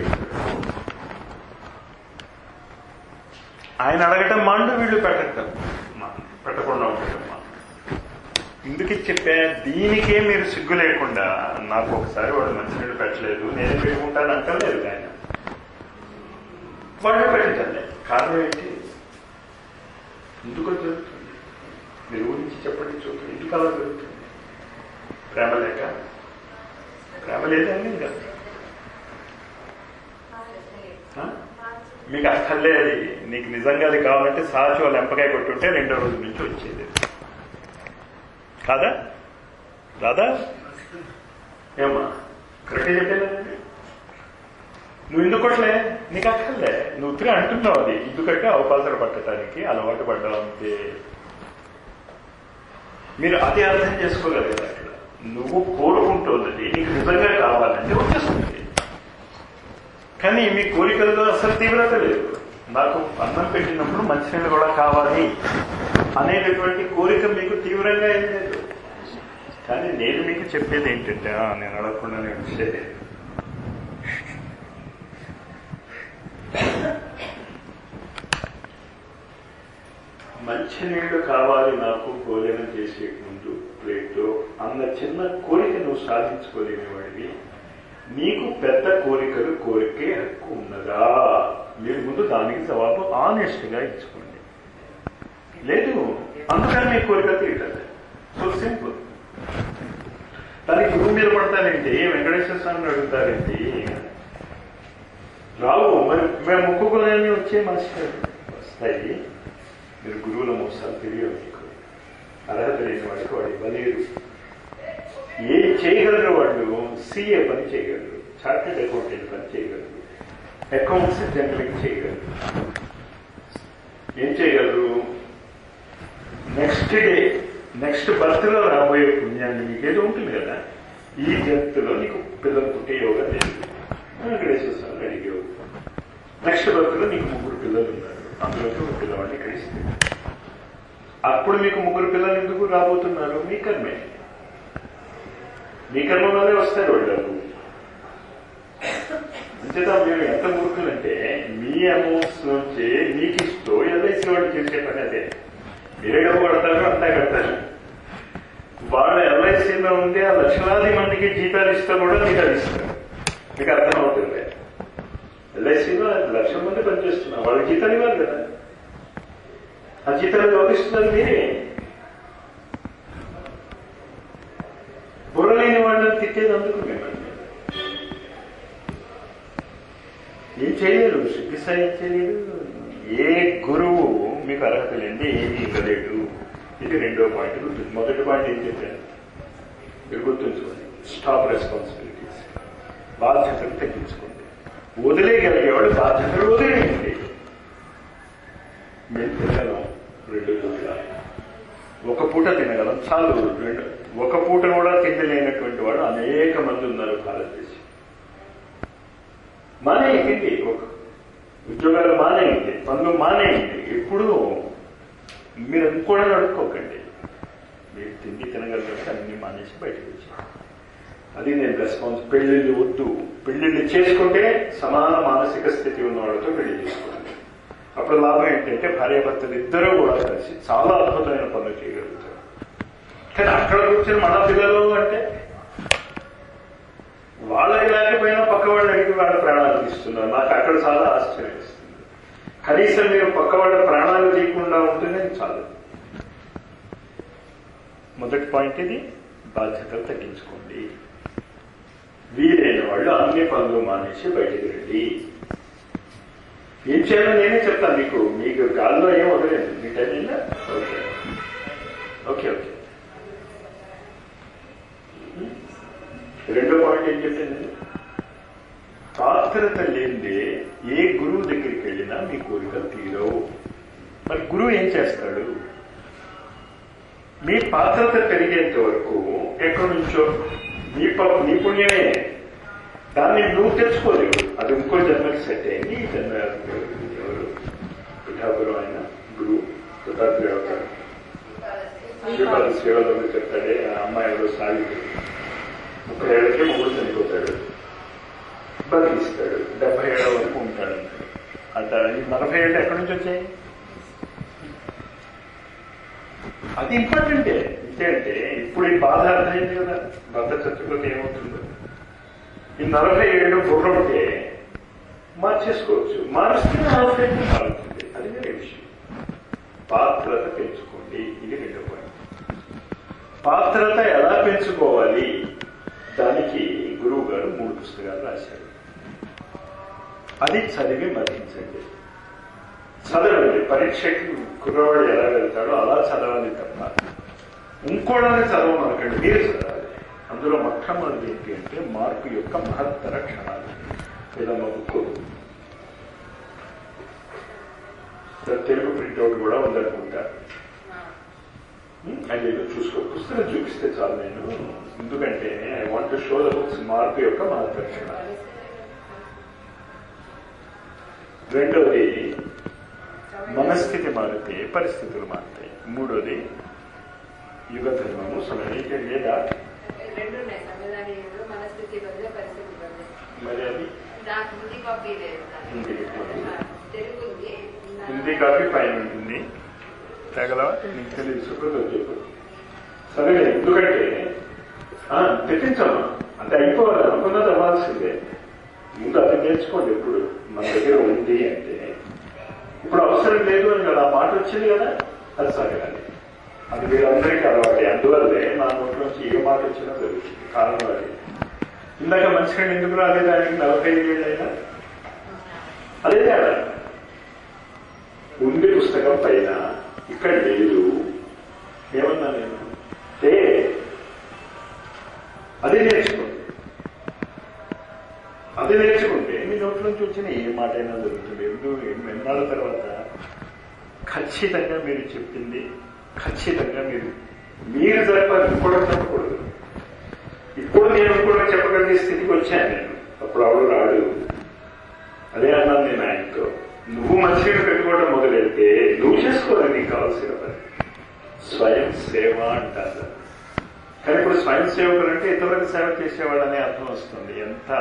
ఆయన అడగటం మాండు, వీళ్ళు పెట్టకుండా ఉండటం మాండు. ఇందుకు చెప్పా, దీనికే మీరు సిగ్గు లేకుండా నాకు ఒకసారి వాడు మంచినీళ్ళు పెట్టలేదు, నేనే పెట్టుకుంటాను అంటలేదు ఆయన. వాళ్ళే పెట్టండి. కారణం ఏంటి? ఎందుకు జరుగుతుంది? మీరు ఊరించి చెప్పండి చూడండి. ఎందుకు అలా జరుగుతుంది? ప్రేమ లేక? ప్రేమ లేదని కదా, మీకు అక్కర్లే. అది నీకు నిజంగా అది కావాలంటే సాచి వాళ్ళు ఎంపకాయ కొట్టుంటే 2వ రోజు నుంచి వచ్చేది కాదా? రాదా? ఏమా కరెక్టే చెప్పేదండి. నువ్వు ఎందుకు కొట్టలే? నీకు అక్కర్లే, నువ్వు ఉత్తిగా అంటున్నావు. అది ఎందుకంటే అవకాశాలు పట్టడానికి అలవాటు పడ్డావు అంతే. మీరు అదే అర్థం చేసుకోగలరు. అక్కడ నువ్వు కోరుకుంటున్నది నీకు నిజంగా కావాలంటే వచ్చేస్తుంది. కానీ మీ కోరికల్లో అసలు తీవ్రత లేదు. నాకు అన్నం పెట్టినప్పుడు మంచినీళ్ళు కూడా కావాలి అనేటటువంటి కోరిక మీకు తీవ్రంగా ఏం లేదు. కానీ నేను మీకు చెప్పేది ఏంటంటే నేను అడగకుండానే వచ్చేది, మంచినీళ్లు కావాలి నాకు భోజనం చేసే ముందు ప్లేట్లో అన్న చిన్న కోరిక నువ్వు సాధించుకోలేని వాడివి. నీకు పెద్ద కోరికే హక్కు ఉన్నదా? మీరు ముందు దానికి జవాబు ఆనెస్ట్ గా ఇచ్చుకోండి. లేదు అందుకని మీ కోరిక తీరదు. So simple. దానికి గురువు మీద పడతానంటే వెంకటేశ్వర స్వామిని అడుగుతారండి, రావు మరి మేము ముక్కుకోలేని వచ్చే మనసు వస్తాయి. మీరు గురువుల మోసాలు తెలియదు. మీకు అర్హత లేని వాడికి వాడు ఇవ్వలేరు. ఏం చేయగలరు వాళ్ళు? సిఏ పని చేయగలరు, చార్టెడ్ అకౌంటెంట్ పని చేయగలరు, అకౌంట్స్ జనరలింగ్ చేయగలరు. ఏం చేయగలరు? నెక్స్ట్ డే నెక్స్ట్ బర్త్ లో రాబోయే పుణ్యాన్ని మీకేదో ఉంటుంది కదా, ఈ జగత్తులో నీకు పిల్లలు పుట్టే యోగా లేదు, వెంకటేశ్వర అడిగేవు. నెక్స్ట్ బర్త్ లో నీకు 3 పిల్లలు ఉన్నారు, అందులోకి ఒక పిల్లవాడిని కలిస్తే అప్పుడు మీకు 3 పిల్లలు ఎందుకు రాబోతున్నారు? మీ కర్మే. మీ కర్మ వల్లే వస్తారు వాళ్ళు. అంచేత మీరు ఎంత మూర్ఖులంటే మీ అమౌంట్స్ నుంచి మీకు ఇస్తూ ఎల్ఐసి వాళ్ళు చేసే పని అదే. మీరే డబ్బు కడతారు, అంతా కడతారు. వాళ్ళ ఎల్ఐసీలో ఉంటే ఆ లక్షలాది మందికి జీతాలు ఇస్తా కూడా మీకు అది ఇస్తారు. మీకు అర్థమవుతుంది. ఎల్ఐసీలో 1,00,000 మంది పనిచేస్తున్నారు, వాళ్ళ జీతాలు ఇవ్వాలి కదా. ఆ జీతాలు గౌరవిస్తున్నారు మీరే. బుర్రలేని వాళ్ళని తిట్టేది అందుకు మిమ్మల్ని. ఏం చేయలేరు, సిద్ధిసా ఏం చేయలేదు. ఏ గురువు మీకు అర్హత లేని ఏమీ ఇవ్వలేడు. ఇది 2వ పాయింట్ గుర్తుంది. మొదటి పాయింట్ ఏం చెప్పాను మీరు గుర్తుంచుకోండి. Stop responsibilities. బాధ్యతలు తగ్గించుకోండి. వదిలేయగలిగేవాడు బాధ్యతలు వదిలేయండి. మేము తినగలం 2 పూటల, ఒక పూట తినగలం చాలు. ఒక పూట కూడా తిండి లేనటువంటి వాడు అనేక మంది ఉన్నారు భారతదేశం. మానేయండి, ఉద్యోగాలు మానేయండి, పనులు మానేయండి. ఎప్పుడు మీరు కూడా అడుక్కోకండి. మీరు తిండి తినగలిగితే అన్ని మానేసి బయటకు వచ్చారు. అది నేను రెస్పాన్స్. పెళ్లిళ్ళు వద్దు. పెళ్లిళ్ళు చేసుకుంటే సమాన మానసిక స్థితి ఉన్న వాళ్ళతో పెళ్లి చేసుకోండి. అప్పుడు లాభం ఏంటంటే భార్యాభర్తలు ఇద్దరూ కూడా కలిసి చాలా అద్భుతమైన పనులు చేయగలుగుతారు. కానీ అక్కడ కూర్చొని మన పిల్లలు అంటే వాళ్ళకి లేకపోయినా పక్క వాళ్ళు అడిగి వాళ్ళ ప్రాణాలు తీస్తున్నారు. నాకు అక్కడ చాలా ఆశ్చర్యం ఇస్తుంది. కనీసం మీరు పక్క వాళ్ళ ప్రాణాలు తీయకుండా ఉంటేనే చాలు. మొదటి పాయింట్ ఇది. బాధ్యతలు తగ్గించుకోండి. వీలైన వాళ్ళు అన్ని పనులు మానేసి బయటికి రండి. ఏం చేయాలో నేనే చెప్తాను మీకు. మీకు గాల్లో ఏం వదిలేదు. మీ టైం అయిందా? Okay okay okay. 2వ పాయింట్ ఏం చెప్పింది? పాత్రత లేనిదే ఏ గురువు దగ్గరికి వెళ్ళినా మీ కోరికలు తీరవు. మరి గురువు ఏం చేస్తాడు? మీ పాత్రత పెరిగేంత వరకు ఎక్కడి నుంచో నీ పుణ్యమే, దాన్ని నువ్వు తెచ్చుకోలేవు. అది ఇంకో జన్మకి సెట్ అయింది. ఈ జన్మ ఎవరు? పిఠాపురం ఆయన గురువు దత్తాత్రేయ అవుతాడు. సేవలో చెప్తాడే ఆ అమ్మాయి ఎవరో సాగిపోయి 30 ఏళ్ళకే మొగుడు చనిపోతాడు, బతికిస్తాడు. 70 ఏళ్ళ వరకు ఉంటాడు. అంట ఈ 40 ఏళ్ళు ఎక్కడి నుంచి వచ్చాయి? అది ఇంపార్టెంటే. ఇంకేంటే ఇప్పుడు ఈ బాధ అర్థమైంది కదా. భర్త చచ్చిపోతే ఏమవుతుందో. ఈ 40 ఏళ్ళు బుర్రొంటే మార్చేసుకోవచ్చు. మారిస్తే 40 ఏళ్ళు మారుతుంది. అది వేరే విషయం. పాత్రత పెంచుకోండి. ఇది 2వ పాయింట్. పాత్రత ఎలా పెంచుకోవాలి? దానికి గురువు గారు 3 పుస్తకాలు రాశారు. అది చదివి మరించండి. చదవండి. పరీక్షకి కుర్రవాడు ఎలా వెళ్తాడో అలా చదవాలి తప్ప ఇంకోళ్ళని చదవమనకండి. మీరు చదవాలి. అందులో మొట్టమొదటి ఏంటి అంటే మార్పు యొక్క మహత్తర క్షణాలు. ఏదమ్మా బుక్ తెలుగు ప్రింట్అవుట్ కూడా ఉందనుకుంటా. అది ఏదో చూసుకో. పుస్తకం చూపిస్తే చాలు. నేను ఎందుకంటే I want to show the books. మార్పు యొక్క మహత్తర క్షణాలు. రెండోది మనస్థితి మారితే పరిస్థితులు మారుతాయి. మూడోది యుగ ధర్మము సమయం లేదా మరి అది హిందీ కాపీ పైన ఉంటుంది. తగలవా నీకు తెలియదు చెప్పు. సరే ఎందుకంటే తెప్పించాము అంటే అయిపోవాలి అనుకున్నది అవ్వాల్సిందే. ముందు అది నేర్చుకోండి. ఇప్పుడు మన దగ్గర ఉంది అంటే ఇప్పుడు అవసరం లేదు అని కదా ఆ మాట వచ్చింది కదా, అది సాగాలి. అది వీళ్ళందరికీ అలవాటు. అందువల్లే నా నోట్లోంచి ఏ మాట వచ్చినా జరుగుతుంది. కారణం అది. ఇందాక మంచిగా ఎందుకు రాలేదు ఆయనకి 45 ఏళ్ళైనా అదే తేడా. ఉంది పుస్తకం పైన, ఇక్కడ లేదు. ఏమన్నా నేను అది నేర్చుకోండి. అది నేర్చుకుంటే మీ నోట్లోంచి వచ్చిన ఏ మాట అయినా జరుగుతుంది. ఎన్నాళ్ళ తర్వాత ఖచ్చితంగా మీరు చెప్పింది ఖచ్చితంగా మీరు జరపాలి. ఇంకోటి చెప్పకూడదు. ఇప్పుడు నేను కూడా చెప్పగలిగే స్థితికి వచ్చాను నేను. అప్పుడు ఆవిడ రాడు. అదే అన్నాను నేను ఆయనతో. నువ్వు మంచిగా పెట్టుకోవడం మొదలెడితే నువ్వు చేసుకోవాలి నీకు కావాల్సిన పని. స్వయం సేవ అంటారు. కానీ ఇప్పుడు స్వయం సేవకులు అంటే ఇతరులకు సేవ చేసేవాళ్ళనే అర్థం వస్తుంది. ఎంత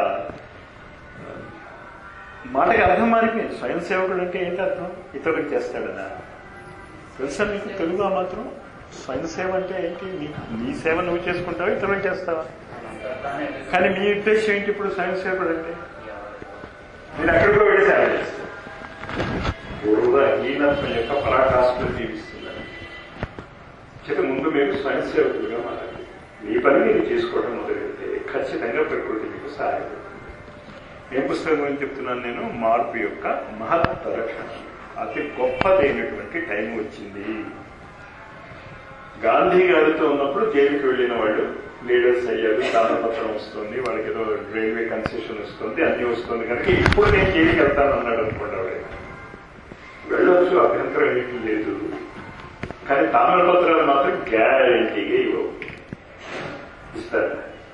మాటకి అర్థం మారిపోయింది. స్వయం సేవకుడు అంటే ఏంటి అర్థం? ఇతరులకు చేస్తాడనా? తెలుసా మీకు తెలుగు ఆ మాత్రం? స్వయం సేవ అంటే ఏంటి? నీ సేవ నువ్వు చేసుకుంటావా, ఇతరులకు చేస్తావా? కానీ మీ ఉద్దేశం ఏంటి ఇప్పుడు స్వయం సేవకుడు అంటే? నేను ఎక్కడికో వెళ్ళి సేవ చేస్తాను. గురువుగా హీనత్వం యొక్క పరాకాష్ఠను జీవిస్తున్నాను. చెప్పి ముందు మీరు స్వయం సేవకులుగా మారాలి. మీ పని మీరు చేసుకోవడం మొదలెడితే ఖచ్చితంగా ప్రకృతి మీకు సహాయపడుతుంది. ఏ పుస్తకం గురించి చెప్తున్నాను నేను? మార్పు యొక్క మహత్తర క్షణం. అతి గొప్పదైనటువంటి టైం వచ్చింది. గాంధీ గారితో ఉన్నప్పుడు జైలుకి వెళ్ళిన వాళ్ళు లీడర్స్ అయ్యారు. దానపత్రం వస్తుంది, వాళ్ళకి ఏదో రైల్వే కన్సెషన్ వస్తుంది, అన్ని వస్తుంది. కనుక ఇప్పుడు నేను జైలుకి వెళ్తాను అన్నాడు అనుకోండి. ఆవిడ వెళ్ళొచ్చు, అభ్యంతరం ఏమీ లేదు. కానీ తామ్రపత్రాలు మాత్రం గ్యారంటీగా ఇవ్వవు. ఇస్తారు.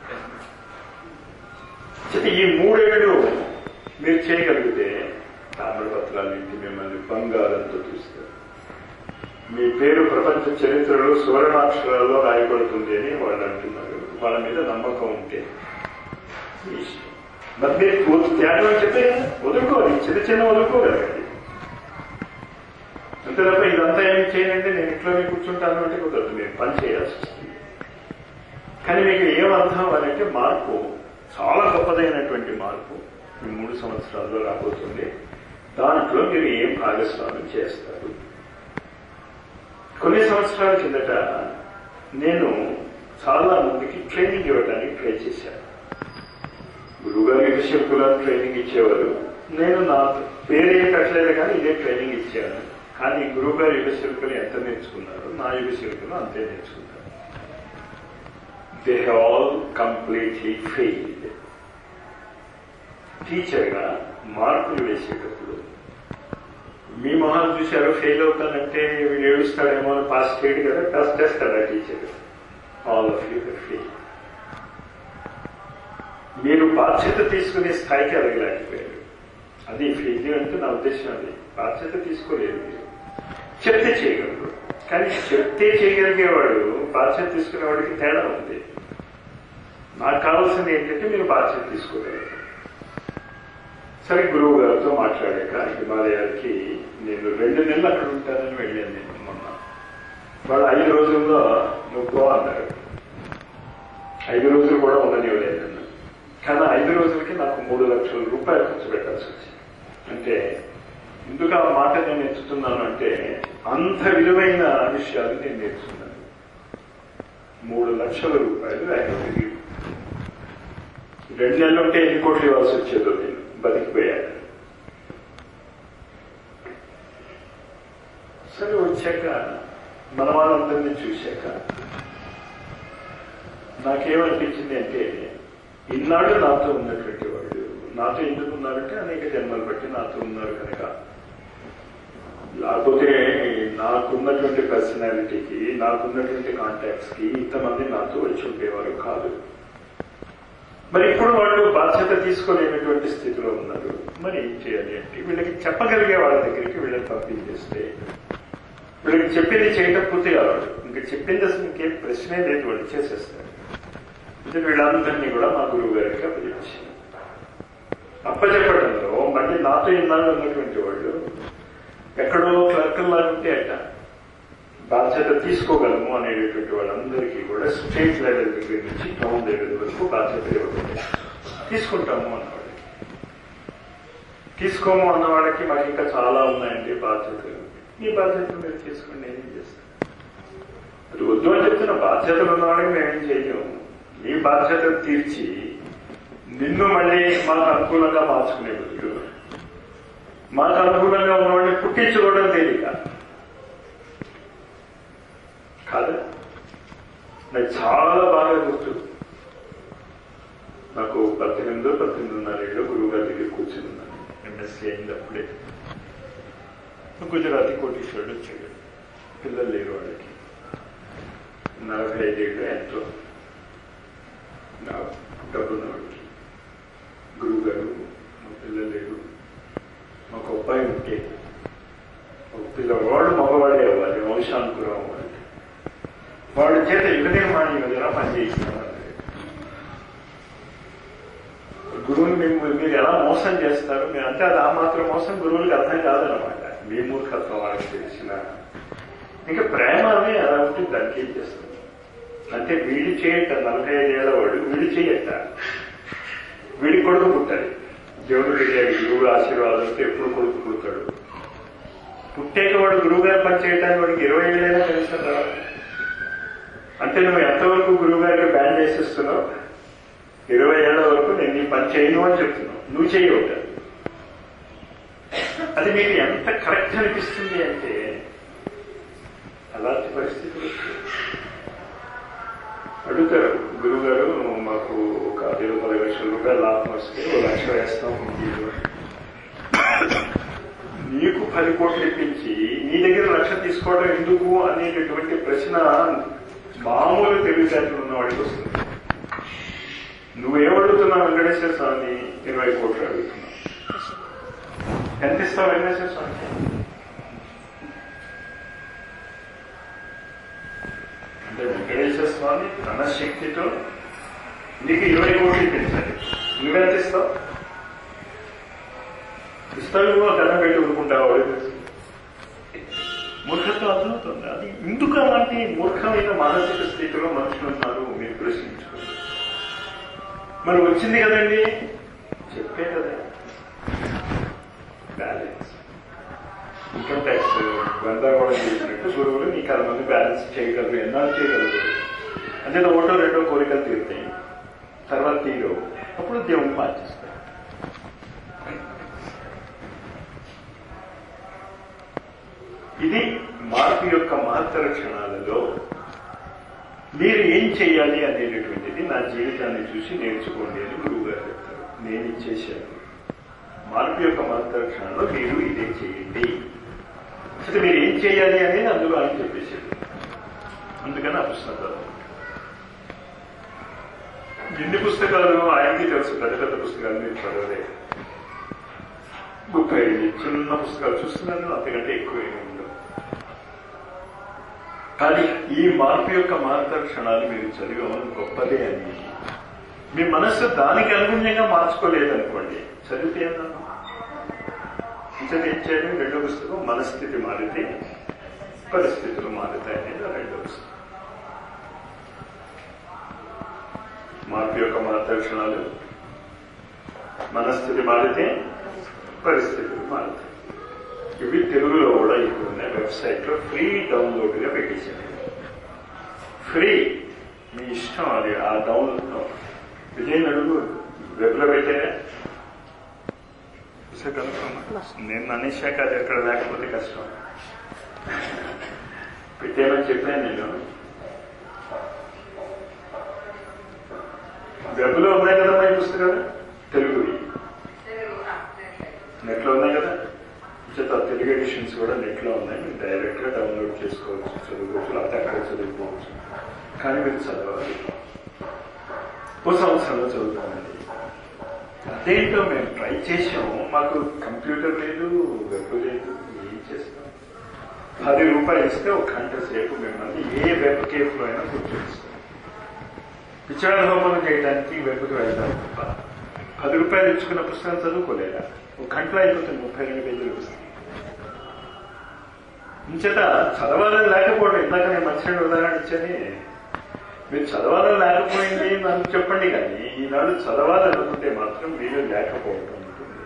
ఈ 3 ఏళ్ళు మీరు చేయగలిగితే తామ్రపత్రాలన్నింటి మిమ్మల్ని బంగారంతో చూస్తారు. మీ పేరు ప్రపంచ చరిత్రలో సువర్ణాక్షరాల్లో రాయబడుతుంది అని వాళ్ళు అంటున్నారు. వాళ్ళ మీద నమ్మకం ఉంటే మరి మీరు త్యాగం అని చెప్పే వదులుకోవాలి. చిన్న వదులుకోగలగాలి. అంతే తప్ప ఇదంతా ఏమి చేయాలంటే నేను ఇంట్లోనే కూర్చుంటాను అంటే కుదరదు. మీరు పని చేయాల్సి వస్తుంది. కానీ మీకు ఏం అర్థం అవ్వాలంటే మార్పు చాలా గొప్పదైనటువంటి మార్పు ఈ 3 సంవత్సరాల్లో రాబోతుంది. దాంట్లో మీరు ఏం భాగస్వామ్యం చేస్తారు? కొన్ని సంవత్సరాల కిందట నేను చాలా మందికి ట్రైనింగ్ ఇవ్వడానికి ట్రై చేశాను. గురువుగారు యుగశిల్పులను ట్రైనింగ్ ఇచ్చేవారు. నేను నా పేరేం పెట్టలేదు కానీ ఇదే ట్రైనింగ్ ఇచ్చాను. కానీ గురువుగారు యుగశిల్పులు ఎంత నేర్చుకున్నారు, నా యుగశిల్పులు అంతే నేర్చుకున్నారు. They have all completely failed. టీచర్గా మార్కులు వేసేటప్పుడు మీ మొహాలు చూశారు. ఫెయిల్ అవుతానంటే వీడు ఏడుస్తాడేమో అని పాస్ చేయడు కదా, పాస్ చేస్తాడా teacher? All of you fail. మీరు బాధ్యత తీసుకునే స్థాయికి ఎదగలేకపోయారు. అది ఫెయిల్యూర్ అంటే నా ఉద్దేశం. అది బాధ్యత తీసుకోలేదు. మీరు చెప్తే చేయగలరు, కానీ చెప్తే చేయగలిగేవాడు బాధ్యత తీసుకునేవాడికి తేడా ఉంది. నాకు కావాల్సింది ఏంటంటే మీరు బాధ్యత తీసుకోగలరు. సరే, గురువు గారితో మాట్లాడాక హిమాలయాలకి నేను 2 నెలలు అక్కడ ఉంటానని వెళ్ళాను. నేను మొన్న వాళ్ళు 5 రోజుల్లో నువ్వు పో అన్నారు. 5 రోజులు కూడా ఉండనివ్వలేదు నన్ను. కానీ 5 రోజులకి నాకు 3 లక్షల రూపాయలు ఖర్చు పెట్టాల్సి వచ్చింది. అంటే ఎందుకు ఆ మాట నేను నేర్చుకున్నాను అంటే అంత విలువైన విషయాలు నేను నేర్చుకున్నాను. 3 లక్షల రూపాయలు ఆయన తిరిగి 2 నెలలు ఉంటే ఎన్ని కోట్లు ఇవ్వాల్సి వచ్చేదో నేను బతికిపోయాను. సరే, వచ్చాక మన వాళ్ళందరినీ చూశాక నాకేమనిపించింది అంటే ఇన్నాళ్ళు నాతో ఉన్నటువంటి వాళ్ళు నాతో ఎందుకు ఉన్నారంటే అనేక జన్మలు బట్టి నాతో ఉన్నారు కనుక. లేకపోతే నాకున్నటువంటి పర్సనాలిటీకి, నాకున్నటువంటి కాంటాక్ట్స్ కి ఇంతమంది నాతో వచ్చి ఉండేవారు కాదు. మరి ఇప్పుడు వాళ్ళు బాధ్యత తీసుకోలేనటువంటి స్థితిలో ఉన్నారు. మరి ఏం చేయాలి అంటే వీళ్ళకి చెప్పగలిగే వాళ్ళ దగ్గరికి వీళ్ళని పంపించేస్తే వీళ్ళకి చెప్పింది చేయటం పూర్తి కావాలి. ఇంకా చెప్పింది అసలు ఇంకేం ప్రశ్నే లేదు, వాళ్ళు చేసేస్తారు. అంటే వీళ్ళందరినీ కూడా మా గురువు గారికి అప్పచెప్పారు. అప్పచెప్పడంలో మళ్ళీ నాతో ఇన్నాళ్ళు ఉన్నటువంటి వాళ్ళు ఎక్కడో క్లర్కల్లా ఉంటే అట్ట బాధ్యత తీసుకోగలము అనేటటువంటి వాళ్ళందరికీ కూడా స్టేట్ లెవెల్ దగ్గర నుంచి టౌన్ లెవెల్ వరకు బాధ్యత ఇవ్వబడి తీసుకుంటాము అన్నవాళ్ళకి. తీసుకోము అన్న వాళ్ళకి మాకు ఇంకా చాలా ఉన్నాయండి బాధ్యతలు. ఈ బాధ్యతలు మీరు తీసుకోండి, నేనేం చేస్తాను. అది వద్దు అని చెప్తున్న బాధ్యతలు ఉన్న వాళ్ళకి మేమేం చేయలేము. మీ బాధ్యతలు తీర్చి నిన్ను మళ్ళీ మాకు అనుకూలంగా మార్చుకునే బదులు మాకు అనుకూలంగా ఉన్నవాడిని పుట్టించుకోవడం తేలిక కాదా? నాకు చాలా బాగా గుర్తు. నాకు 18-18.5 ఏళ్ళు గురువు గారి దగ్గర కూర్చుని ఉన్నాను. ఎంఎస్సీ అయింది అప్పుడే. గుజరాతీ కోటీశ్వరుడు వచ్చాడు. పిల్లలు లేరు వాళ్ళకి. 45 ఏళ్ళు ఎంతో డబ్బున్న వాడికి. గురువు గారు మా పిల్లలు లేరు, మాకు అబ్బాయి ఉంటే ఒక పిల్లవాడు మగవాడే అవ్వాలి, వంశానుకురం అవ్వాలి. వాడి చేత యుగ నిర్మాణం ఏదైనా పనిచేస్తున్నాం. గురువుని మీరు ఎలా మోసం చేస్తారు మీరు అంటే అది ఆ మాత్రం మోసం గురువులకు అర్థం కాదనమాట. మీ మూర్ఖత్వం వాళ్ళకి తెలిసిన ఇంకా ప్రేమ అని అలా ఉంటుంది. దానికి ఏం చేస్తుంది అంటే వీడి చేయట 45 ఏళ్ల వాడు వీడి చేయట వీడి కొడుకు పుట్టాలి. దేవుడు తెలియాలి. గురువు ఆశీర్వాదంతో ఎప్పుడు కొడుకు పుడతాడు. పుట్టాక వాడు గురువు గారి పని చేయడానికి వాడికి 20 ఏళ్ళైనా తెలుసు రావాలి. అంటే నువ్వు ఎంతవరకు గురువు గారికి బ్యాన్ చేసేస్తున్నావు? 20 ఏళ్ల వరకు నేను నీ పని చేయను అని చెప్తున్నావు. నువ్వు చేయవుట. అది మీకు ఎంత కరెక్ట్ అనిపిస్తుంది అంటే అలాంటి పరిస్థితులు అడుగుతారు. గురువు గారు మాకు ఒక 10 లక్షల రూపాయలు లాభం వస్తే 1 లక్ష వేస్తాం. నీకు 10 కోట్లు ఇప్పించి నీ దగ్గర 1 లక్ష తీసుకోవడం ఎందుకు అనేటటువంటి ప్రశ్న మామూలు తెలివితేటలు ఉన్నవాడికి వస్తుంది. నువ్వేమడుగుతున్నావు? వెంకటేశ్వర స్వామిని 20 కోట్లు అడుగుతున్నావు. ఎంత ఇస్తావు వెంకటేశ్వర స్వామికి? అంటే వెంకటేశ్వర స్వామి తన శక్తితో నీకు 20 కోట్లు ఇప్పించాలి. నువ్వెంత ఇస్తావు? ఇస్తావు నువ్వు దండం పెట్టి ఊరుకుంటావు. మూర్ఖత్వం అర్థమవుతుంది. అది ఎందుకు అలాంటి మూర్ఖమైన మానసిక స్థితిలో మనుషులు ఉన్నారు మీరు ప్రశ్నించుకోండి. మరి వచ్చింది కదండి, చెప్పే కదా బ్యాలెన్స్. ఇన్కమ్ ట్యాక్స్ గందరగోళం చేసినట్టు గురువులు నీకు 10 మంది బ్యాలెన్స్ చేయగలరు. ఎన్నాళ్ళు చేయగలరు అంటే 1-2 కోరికలు తీరుతాయి, తర్వాత తీరు. అప్పుడు దేవుణ్ణి మార్చేస్తారు. ఇది మార్పు యొక్క మహత్తర క్షణాలలో మీరు ఏం చేయాలి అనేటటువంటిది నా జీవితాన్ని చూసి నేర్చుకోండి అని గురువు గారు చెప్తారు. నేను ఇచ్చేసాను. మార్పు యొక్క మహత్తర క్షణంలో మీరు ఇదే చేయండి. అసలు మీరు ఏం చేయాలి అనేది అందులో ఆయన చెప్పేశారు. అందుకని ఆ పుస్తకాలు ఎన్ని పుస్తకాలు ఆయనకి తెలుసు. పెద్ద పెద్ద పుస్తకాలు మీరు చదవలేదు. 35 చిన్న పుస్తకాలు చూస్తున్నాను, అంతకంటే ఎక్కువ ఏమి ఉండవు. కానీ ఈ మార్పు యొక్క మహత్తర క్షణాలు మీరు చదివామని గొప్పదే అని మీ మనస్సు దానికి అనుగుణ్యంగా మార్చుకోలేదనుకోండి, చదివితే ఏమన్నా ఇంకా ఏం చేయాలి? 2వ పుస్తకం మనస్థితి మారితే పరిస్థితులు మారుతాయి అనేది 2వ పుస్తకం. మార్పు యొక్క మహత్తర క్షణాలు, మనస్థితి మారితే పరిస్థితులు మారుతాయి. ఇవి తెలుగులో కూడా ఇప్పుడు ఉన్నాయి. వెబ్సైట్ లో ఫ్రీ డౌన్లోడ్ గా పెట్టేసాను. ఫ్రీ, మీ ఇష్టం. అది ఆ డౌన్లోడ్ విజయ్ అడుగు వెబ్ లో పెట్టారా? నేను అనేశాక అది ఎక్కడ లేకపోతే కష్టం. పెట్టామని చెప్పాను నేను. వెబ్ లో ఉన్నాయి కదా ఈ పుస్తకాలు, తెలుగువి నెట్ లో ఉన్నాయి కదా. తెలుగు ఎడిషన్స్ కూడా నెట్ లో ఉన్నాయి. మీరు డైరెక్ట్ గా డౌన్లోడ్ చేసుకోవచ్చు, చదువుకోవచ్చు, లేకపోతే అక్కడ చదువుకోవచ్చు. కానీ మీరు చదవాలి. ఓ సంవత్సరంలో చదువుతానండి. అదేంటో మేము ట్రై చేసాము, మాకు కంప్యూటర్ లేదు, వెబ్ లేదు, ఏం చేస్తాం? 10 రూపాయలు ఇస్తే ఒక గంట సేపు మిమ్మల్ని ఏ వెబ్ కేఫ్లో అయినా కూర్చొనిస్తాం. పిచ్చాడ హోమం చేయడానికి వెబ్కి వెళ్తాం తప్ప 10 రూపాయలు ఇచ్చుకున్న పుస్తకం చదువుకోలేదా? ఒక గంటలో అయిపోతుంది, 32 పేజీలు వస్తుంది. ఇంచేత చదవాలని లేకపోవడం, ఇందాక నేను మంచి ఉదాహరణ ఇచ్చాను. మీరు చదవాలని లేకపోయింది నన్ను చెప్పండి, కానీ ఈనాడు చదవాలనుకుంటే మాత్రం మీరు లేకపోవడం ఉంటుంది.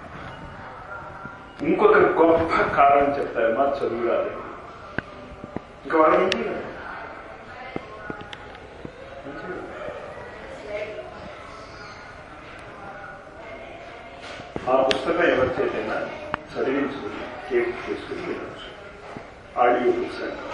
ఇంకొక గొప్ప కారణం చెప్తారు, మా చదువు రాలేదు. ఇంకా వాళ్ళకి ఆ పుస్తకం ఎవరి చేతైనా చదివించుకుని కేక్ చేసుకుని వినొచ్చు. ఆడియో బుక్స్ అంటారు,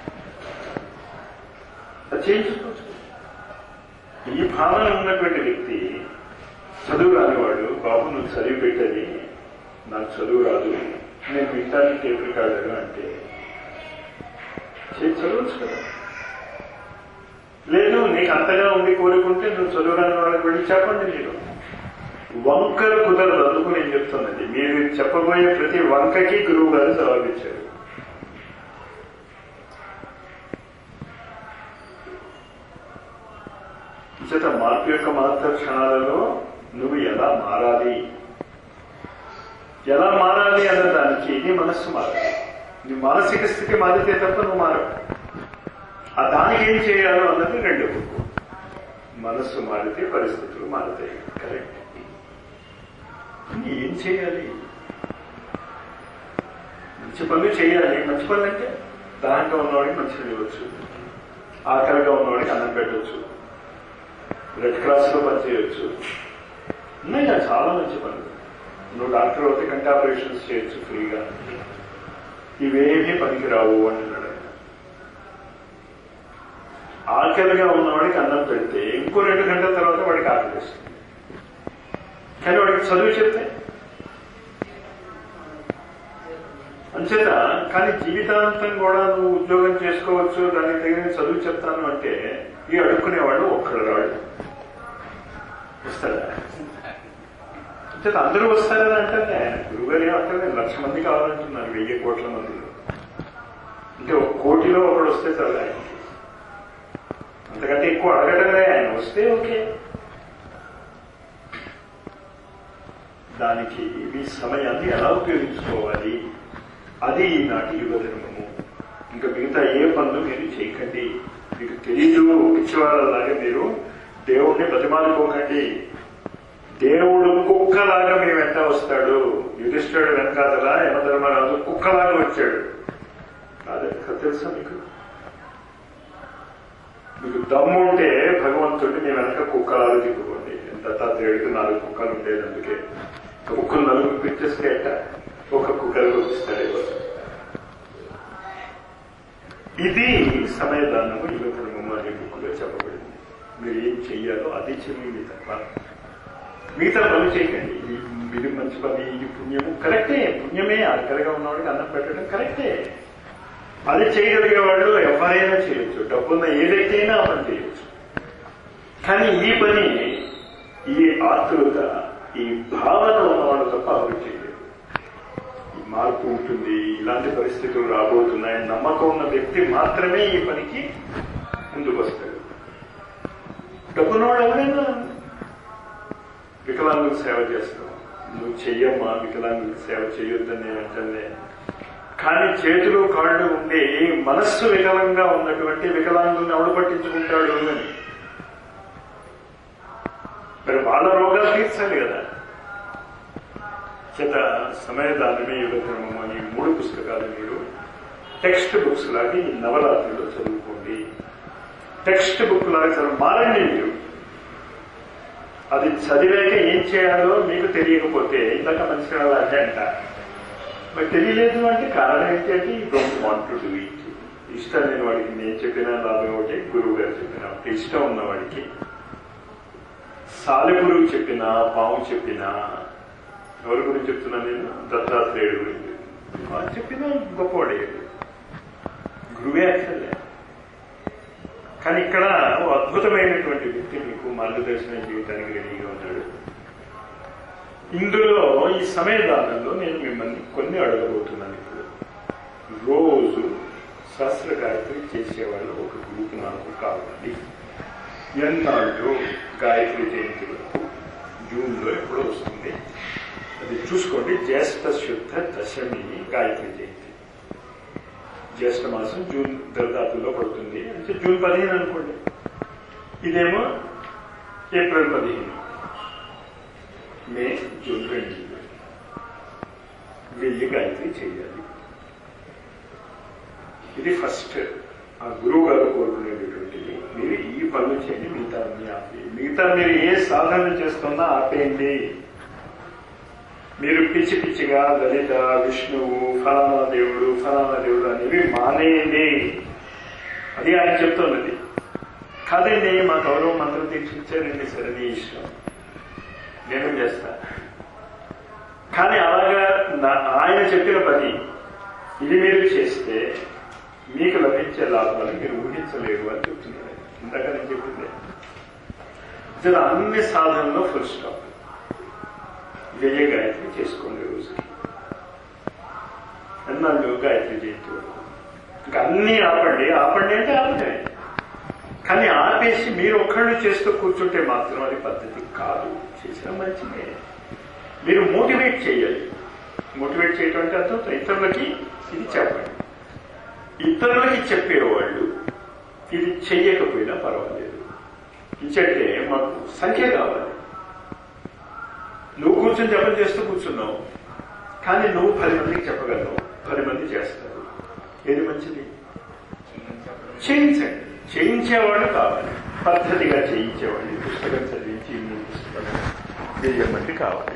అది చేయించుకోవచ్చు. ఈ భావన ఉన్నటువంటి వ్యక్తి చదువు రానివాడు, బాబు నువ్వు చదివి పెట్టది, నాకు చదువు రాదు, నేను వింటానికి టేప్ రికార్డర్ అంటే చదవచ్చు కదా. లేదు నీకు అంతగా ఉండి కోరుకుంటే నువ్వు చదువు రాని వాళ్ళకి వెళ్ళి చెప్పండి. మీరు వంకలు కుదరదు. అందుకు నేను చెప్తున్నది, మీరు చెప్పబోయే ప్రతి వంకకి గురువు గారు జవాబిచ్చారు. చేత మార్పు యొక్క మహత్వ క్షణాలలో నువ్వు ఎలా మారాలి అన్నదానికి నీ మనస్సు మారాలి. నీ మానసిక స్థితి మారితే తప్ప నువ్వు మారవు. ఆ దానికి ఏం చేయాలో అన్నది రెండో బుక్. మనస్సు మారితే పరిస్థితులు మారుతాయి. కరెక్ట్. ఏం చేయాలి? మంచి పనులు చేయాలి. మంచి పనులు అంటే దాంట్లో ఉన్నవాడికి మంచిగా ఇవ్వచ్చు, ఆకలిగా ఉన్నవాడికి అన్నం పెట్టవచ్చు, రెడ్ క్రాస్ లో పనిచేయచ్చు. ఉన్నాయి చాలా మంచి పనులు. నువ్వు డాక్టర్ అయితే కంటి ఆపరేషన్స్ చేయొచ్చు ఫ్రీగా. ఇవేమీ పనికి రావు అంటున్నాడు. ఆకలిగా ఉన్నవాడికి అన్నం పెడితే ఇంకో 2 గంటల తర్వాత వాడికి ఆకలి వేస్తుంది. కానీ వాడికి చదువు చెప్తే అంచేత. కానీ జీవితాంతం కూడా నువ్వు ఉద్యోగం చేసుకోవచ్చు, దానికి తగిన చదువు చెప్తాను అంటే ఈ అడుక్కునేవాడు ఒక్కడు రాడు. వస్తాడా? అంచేత అందరూ వస్తారని అంటే గురువుగారు ఏమంటారు, 1,00,000 మంది కావాలంటున్నారు, 1000 కోట్ల మందిలో. అంటే 1 కోటిలో ఒకడు వస్తే చాలు ఆయనకి, అంతకంటే ఎక్కువ అడగటమే. ఆయన వస్తే ఓకే. దానికి మీ సమయాన్ని ఎలా ఉపయోగించుకోవాలి, అది ఈనాటి యుగ ధర్మము. ఇంకా మిగతా ఏ పనులు మీరు చేయకండి. మీకు తెలీదు పిచ్చివాళ్ళలాగా మీరు దేవుణ్ణి బతిమాలుకోకండి. దేవుడు కుక్కలాగా మీ వెంట వస్తాడు. యుధిష్ఠిరుడు వెనకాతల యమధర్మరాజు కుక్కలాగా వచ్చాడు. అదే తెలుసా మీకు? మీకు దమ్ము ఉంటే భగవంతుడిని మీ వెనక కుక్కలాగా తిప్పుకోండి. దత్తాత్రేయుడికి 4 కుక్కలు ఉండేది, అందుకే కుక్కలు 4 పిచ్చేస్తే అట్ట ఒక కుక్కలు పంపిస్తాడు. ఇది సమయదానము యుగ ధర్మము అనే బుక్లో చెప్పబడింది. మీరు ఏం చెయ్యాలో అది చెయ్యండి తప్ప మిగతా పనులు చేయకండి. ఇది మంచి పని, ఇది పుణ్యము కరెక్టే. పుణ్యమే. ఆకలిగా ఉన్నవాడికి అన్నం పెట్టడం కరెక్టే. అది చేయగలిగే వాళ్ళు ఎవరైనా చేయొచ్చు. డబ్బున్న ఏదైతేనా ఆ పని చేయొచ్చు. కానీ ఈ పని, ఈ ఆతృత, ఈ భావన ఉన్నవాళ్ళు తప్ప అభివృద్ధి చేయలేదు. ఈ మార్పు ఉంటుంది, ఇలాంటి పరిస్థితులు రాబోతున్నాయని నమ్మకం ఉన్న వ్యక్తి మాత్రమే ఈ పనికి ముందుకు వస్తాడు. డబ్బున్నవాడు ఎవరైనా వికలాంగులకు సేవ చేస్తాం. నువ్వు చెయ్యమ్మా, వికలాంగులకు సేవ చేయొద్దని వెంటనే. కానీ చేతులు కాళ్ళు ఉండి మనస్సు వికలంగా ఉన్నటువంటి వికలాంగుల్ని ఎవడు పట్టించుకుంటాడు అని. మరి వాళ్ళ రోగాలు తీర్చాలి కదా. చేత సమయదానమే యుగ ధర్మం అని 3 పుస్తకాలు మీరు టెక్స్ట్ బుక్స్ లాగా ఈ నవరాత్రిలో చదువుకోండి. టెక్స్ట్ బుక్ లాగా మారండి మీరు. అది చదివాక ఏం చేయాలో మీకు తెలియకపోతే ఇందాక మంచి అదే అంట. మరి తెలియలేదు అంటే కారణం ఏంటి అంటే you don't want to do it. ఇష్టం లేని వాడికి నేను చెప్పిన లాభం ఒకటి, గురువు గారు చెప్పిన ఒకటి. ఇష్టం ఉన్నవాడికి సాలెపురుగు చెప్పినా, పాము చెప్పినా, ఎవరి గురించి చెప్తున్నా నేను? దత్తాత్రేయుడు గురించి చెప్పినా గొప్పవాడే, గురువే అక్కర్లే. కానీ ఇక్కడ ఓ అద్భుతమైనటువంటి వ్యక్తి మీకు మార్గదర్శనం చేయడానికి రెడీగా ఉన్నాడు. ఇందులో ఈ సమయదానంలో నేను మిమ్మల్ని కొన్ని అడగబోతున్నాను. ఇప్పుడు రోజు సహస్ర గాయత్రి చేసేవాళ్ళు ఒక గ్రూప్ నాకు కావాలి. ఎన్నాళ్ళు గాయత్రి జయంతి వరకు జూన్లో ఎప్పుడో వస్తుంది, అది చూసుకోండి. జ్యేష్ఠ శుద్ధ దశమి గాయత్రి జయంతి. జ్యేష్ఠ మాసం జూన్ దరిదాపుల్లో పడుతుంది, అంటే జూన్ 15 అనుకోండి. ఇదేమో ఏప్రిల్ 15, మే, జూన్ 2 1000 గాయత్రి చేయాలి. ఇది ఫస్ట్. ఆ గురువు గారు కోరుకునేటటువంటిది మీరు ఈ పనులు చేయండి, మిగతా అన్ని ఆపి. మిగతా మీరు ఏ సాధన చేస్తున్నా ఆపేయండి. మీరు పిచ్చి పిచ్చిగా లలిత, విష్ణువు, ఫలానా దేవుడు అనేవి మానేయండి. అది ఆయన చెప్తున్నది. కాదండి మా గౌరవ మంత్రం తీర్చిచ్చారండి, సరే నీ ఇష్టం, నేను చేస్తా. కానీ అలాగా ఆయన చెప్పిన పని ఇది మీరు చేస్తే మీకు లభించే లాభాలు మీరు ఊహించలేరు అని చెప్తున్నాడు. ఇందాక నేను చెప్పింది జర అన్ని సాధనలో ఫుల్ స్టాప్. 1000 గాయత్రి చేసుకోండి రోజుకి. ఎన్నాళ్ళు గాయత్రి జయంతి వరకు. ఇంకా అన్నీ ఆపండి. ఆపండి అంటే ఆపండి, కానీ ఆపేసి మీరు ఒక్కళ్ళు చేస్తూ కూర్చుంటే మాత్రం అది పద్ధతి కాదు. చేసిన మంచిదే. మీరు మోటివేట్ చేయాలి. మోటివేట్ చేయటం అంటే అర్థం ఇతరులకి ఇది చెప్పండి. ఇతరులకి చెప్పేవాళ్ళు ఇది చెయ్యకపోయినా పర్వాలేదు. ఇచ్చంటే మాకు సంఖ్య కావాలి. నువ్వు కూర్చొని జపం చేస్తూ కూర్చున్నావు, కానీ నువ్వు 10 మందికి చెప్పగలవు, 10 మంది చేస్తారు. ఏది మంచిది? చేయించండి. చేయించేవాళ్ళు కావాలి, పద్ధతిగా చేయించేవాళ్ళు. పుస్తకం చదివించి 3 పుస్తకాలు 1000 మంది కావాలి.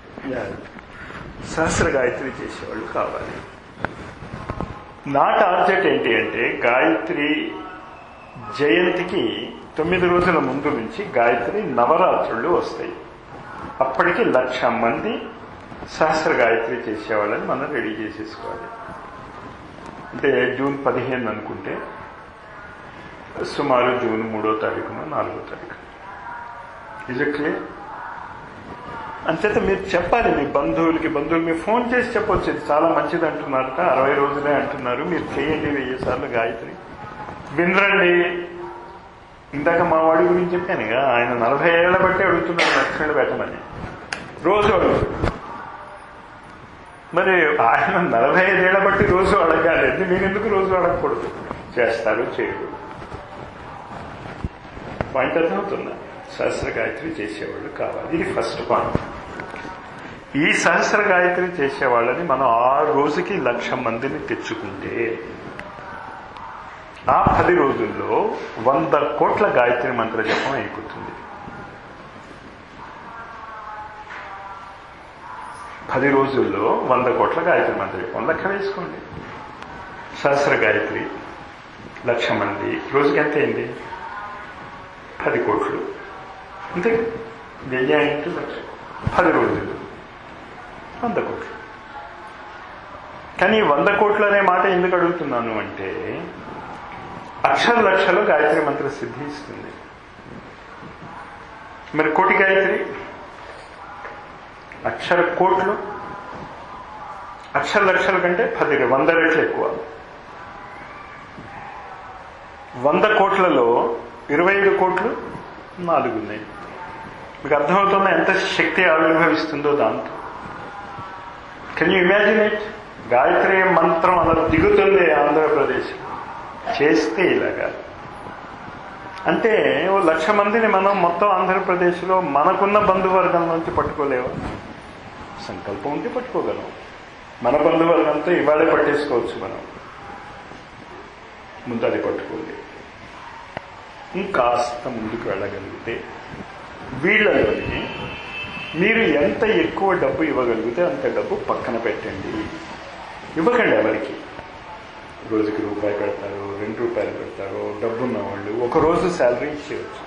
సహస్ర గాయత్రి చేసేవాళ్ళు కావాలి. నా టార్గెట్ ఏంటి అంటే గాయత్రి జయంతికి 9 రోజుల ముందు నుంచి గాయత్రి నవరాత్రులు వస్తాయి. అప్పటికి 1,00,000 మంది సహస్ర గాయత్రి చేసేవాళ్ళని మనం రెడీ చేసేసుకోవాలి. అంటే జూన్ 15 అనుకుంటే సుమారు జూన్ 3వ తారీఖున 4వ తారీఖు. Is it clear? అంచేత మీరు చెప్పాలి మీ బంధువులు మీరు ఫోన్ చేసి చెప్పొచ్చు. ఇది చాలా మంచిది అంటున్నారట, 60 రోజులే అంటున్నారు, మీరు చేయండి 1000 సార్లు గాయత్రి. వినరండి. ఇందాక మా వాడి గురించి చెప్పాను, ఆయన 40 ఏళ్ల బట్టి అడుగుతున్నాడు లక్షలు పెట్టమని. రోజు అడుగుతుంది. మరి ఆయన 45 ఏళ్ల బట్టి రోజు అడగాలి. మీరు ఎందుకు రోజు అడగకూడదు? చేస్తారు, చేయకూడదు. పాయింట్ అర్థమవుతుందా? సహస్ర గాయత్రి చేసేవాళ్ళు కావాలి. ఇది ఫస్ట్ పాయింట్. ఈ సహస్ర గాయత్రి చేసేవాళ్ళని మనం ఆ రోజుకి 1,00,000 మందిని తెచ్చుకుంటే ఆ 10 రోజుల్లో 100 కోట్ల గాయత్రి మంత్ర జపం అయిపోతుంది. 10 రోజుల్లో 100 కోట్ల గాయత్రి మంత్ర జపం లెక్క వేసుకోండి. సహస్ర గాయత్రి 1,00,000 మంది రోజుకి ఎంత అయింది? 10 కోట్లు. అంతే. 1000 ఇంటూ 1,00,000, 10 రోజులు 100 కోట్లు. కానీ 100 కోట్లు అనే మాట ఎందుకు అడుగుతున్నాను అంటే అక్షర లక్షలో గాయత్రి మంత్ర సిద్ధి ఇస్తుంది. మరి కోటి గాయత్రి అక్షర కోట్లు, అక్షర లక్షల కంటే 100 రెట్లు ఎక్కువ. 100 కోట్లలో 25 కోట్లు 4 ఉన్నాయి. మీకు అర్థమవుతున్న ఎంత శక్తి ఆవిర్భవిస్తుందో దాంతో. Can you imagine it? Gayatri మంత్రం అలా దిగుతుంది ఆంధ్రప్రదేశ్ చేస్తే ఇలాగా. అంటే 1,00,000 మందిని మనం మొత్తం ఆంధ్రప్రదేశ్లో మనకున్న బంధువర్గం నుంచి పట్టుకోలేవు. సంకల్పం ఉంటే పట్టుకోగలం. మన బంధువర్గంతో ఇవాళే పట్టేసుకోవచ్చు మనం. ముందు అది పట్టుకోండి. ఇంకాస్త ముందుకు వెళ్ళగలిగితే వీళ్ళలోని మీరు ఎంత ఎక్కువ డబ్బు ఇవ్వగలిగితే అంత డబ్బు పక్కన పెట్టండి. ఇవ్వకండి ఎవరికి. రోజుకి రూపాయి పెడతారు, 2 రూపాయలు పెడతారు. డబ్బున్న వాళ్ళు ఒక రోజు శాలరీ ఇచ్చేయచ్చు.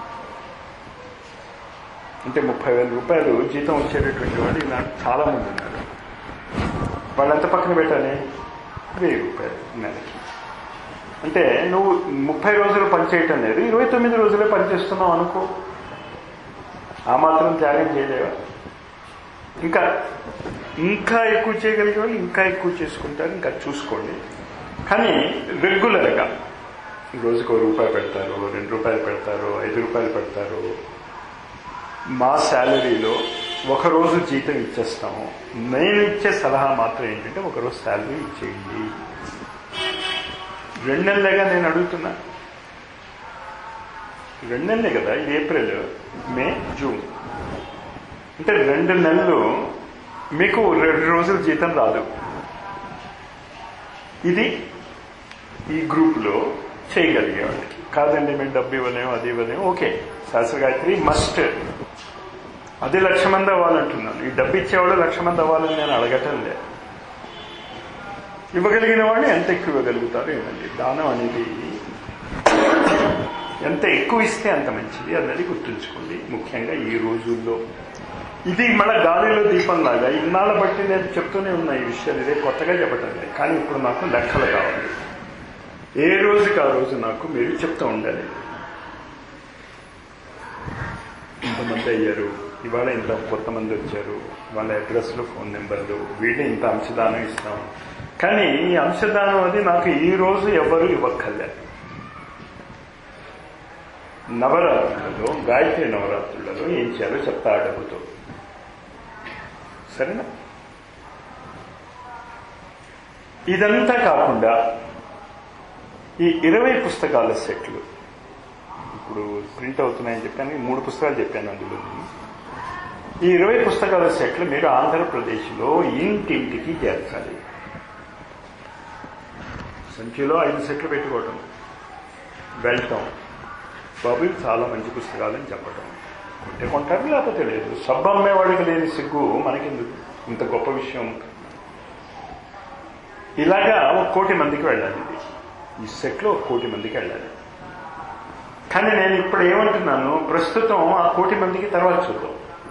అంటే 30,000 రూపాయలు జీతం వచ్చేటటువంటి వాళ్ళు నాకు చాలా మంది ఉన్నారు. వాళ్ళు ఎంత పక్కన పెట్టాలి? 1000 రూపాయలు నెలకి. అంటే నువ్వు 30 రోజులు పనిచేయటం లేదు, 29 రోజులే పనిచేస్తున్నావు అనుకో, ఆ మాత్రం త్యాగం చేయలేవా? ఇంకా ఇంకా ఎక్కువ చేయగలిగే వాళ్ళు ఇంకా ఎక్కువ చేసుకుంటారు, ఇంకా చూసుకోండి. కానీ రెగ్యులర్గా రోజుకు ₹1 పెడతారు, ₹2 పెడతారు, ₹5 పెడతారు. మా శాలరీలో ఒకరోజు జీతం ఇచ్చేస్తాము. నేను ఇచ్చే సలహా మాత్రం ఏంటంటే ఒకరోజు శాలరీ ఇచ్చేయండి. 2 నెలలుగా నేను అడుగుతున్నా, 2 నెలలే కదా, ఇది ఏప్రిల్, మే, జూన్, అంటే 2 నెలలు మీకు 2 రోజుల జీతం రాదు. ఇది ఈ గ్రూప్లో చేయగలిగే వాళ్ళకి. కాదండి మేము డబ్బు ఇవ్వలేము, అది ఇవ్వలేము, ఓకే, శాస్త్ర గాయత్రి మస్ట్, అది 1,00,000 మంది అవ్వాలంటున్నాను. ఈ డబ్బు ఇచ్చేవాళ్ళు 1,00,000 మంది అవ్వాలని నేను అడగటం లేదు. ఇవ్వగలిగిన వాళ్ళు ఎంత ఎక్కువ ఇవ్వగలుగుతారు ఏమండి. దానం అనేది ఎంత ఎక్కువ ఇస్తే అంత మంచిది అన్నది గుర్తుంచుకోండి. ముఖ్యంగా ఈ రోజుల్లో ఇది మన గాలిలో దీపంలాగా ఇన్నాళ్ళ బట్టి నేను చెప్తూనే ఉన్నా ఈ విషయాలు, ఇదే కొత్తగా చెప్పటం లేదు. కానీ ఇప్పుడు నాకు లెక్కలు కావాలి. ఏ రోజుకి ఆ రోజు నాకు మీరు చెప్తూ ఉండాలి. ఇంతమంది అయ్యారు, ఇవాళ ఇంత కొంతమంది వచ్చారు, వాళ్ళ అడ్రస్లు, ఫోన్ నెంబర్లు, వీళ్ళు ఇంత అంశదానం ఇస్తాం. కానీ ఈ అంశదానం అది నాకు ఈ రోజు ఎవరు ఇవ్వక్కర్లేదు. నవరాత్రులలో, గాయత్రి నవరాత్రులలో ఏం చేయాలో చెప్తా ఆ డబ్బుతో, సరేనా? ఇదంతా కాకుండా ఈ 20 పుస్తకాల సెట్లు ఇప్పుడు ప్రింట్ అవుతున్నాయని చెప్పాను. 3 పుస్తకాలు చెప్పాను అందులో. ఈ 20 పుస్తకాల సెట్లు మీరు ఆంధ్రప్రదేశ్లో ఇంటింటికి చేర్చాలి. సంచిలో 5 సెట్లు పెట్టుకోవటం, వెళ్తాం, బాబు చాలా మంచి పుస్తకాలని చెప్పటం, కొంటే కొంటారు, లేకపోతే లేదు. సబ్బు అమ్మేవాడికి లేని సిగ్గు మనకెందుకు? ఇంత గొప్ప విషయం. ఇలాగా 1 కోటి మందికి వెళ్ళాలి. ఇది ఈ సెట్లో 1 కోటి మందికి వెళ్ళాలి. కానీ నేను ఇప్పుడు ఏమంటున్నాను, ప్రస్తుతం ఆ 1 కోటి మందికి తర్వాత చూద్దాం.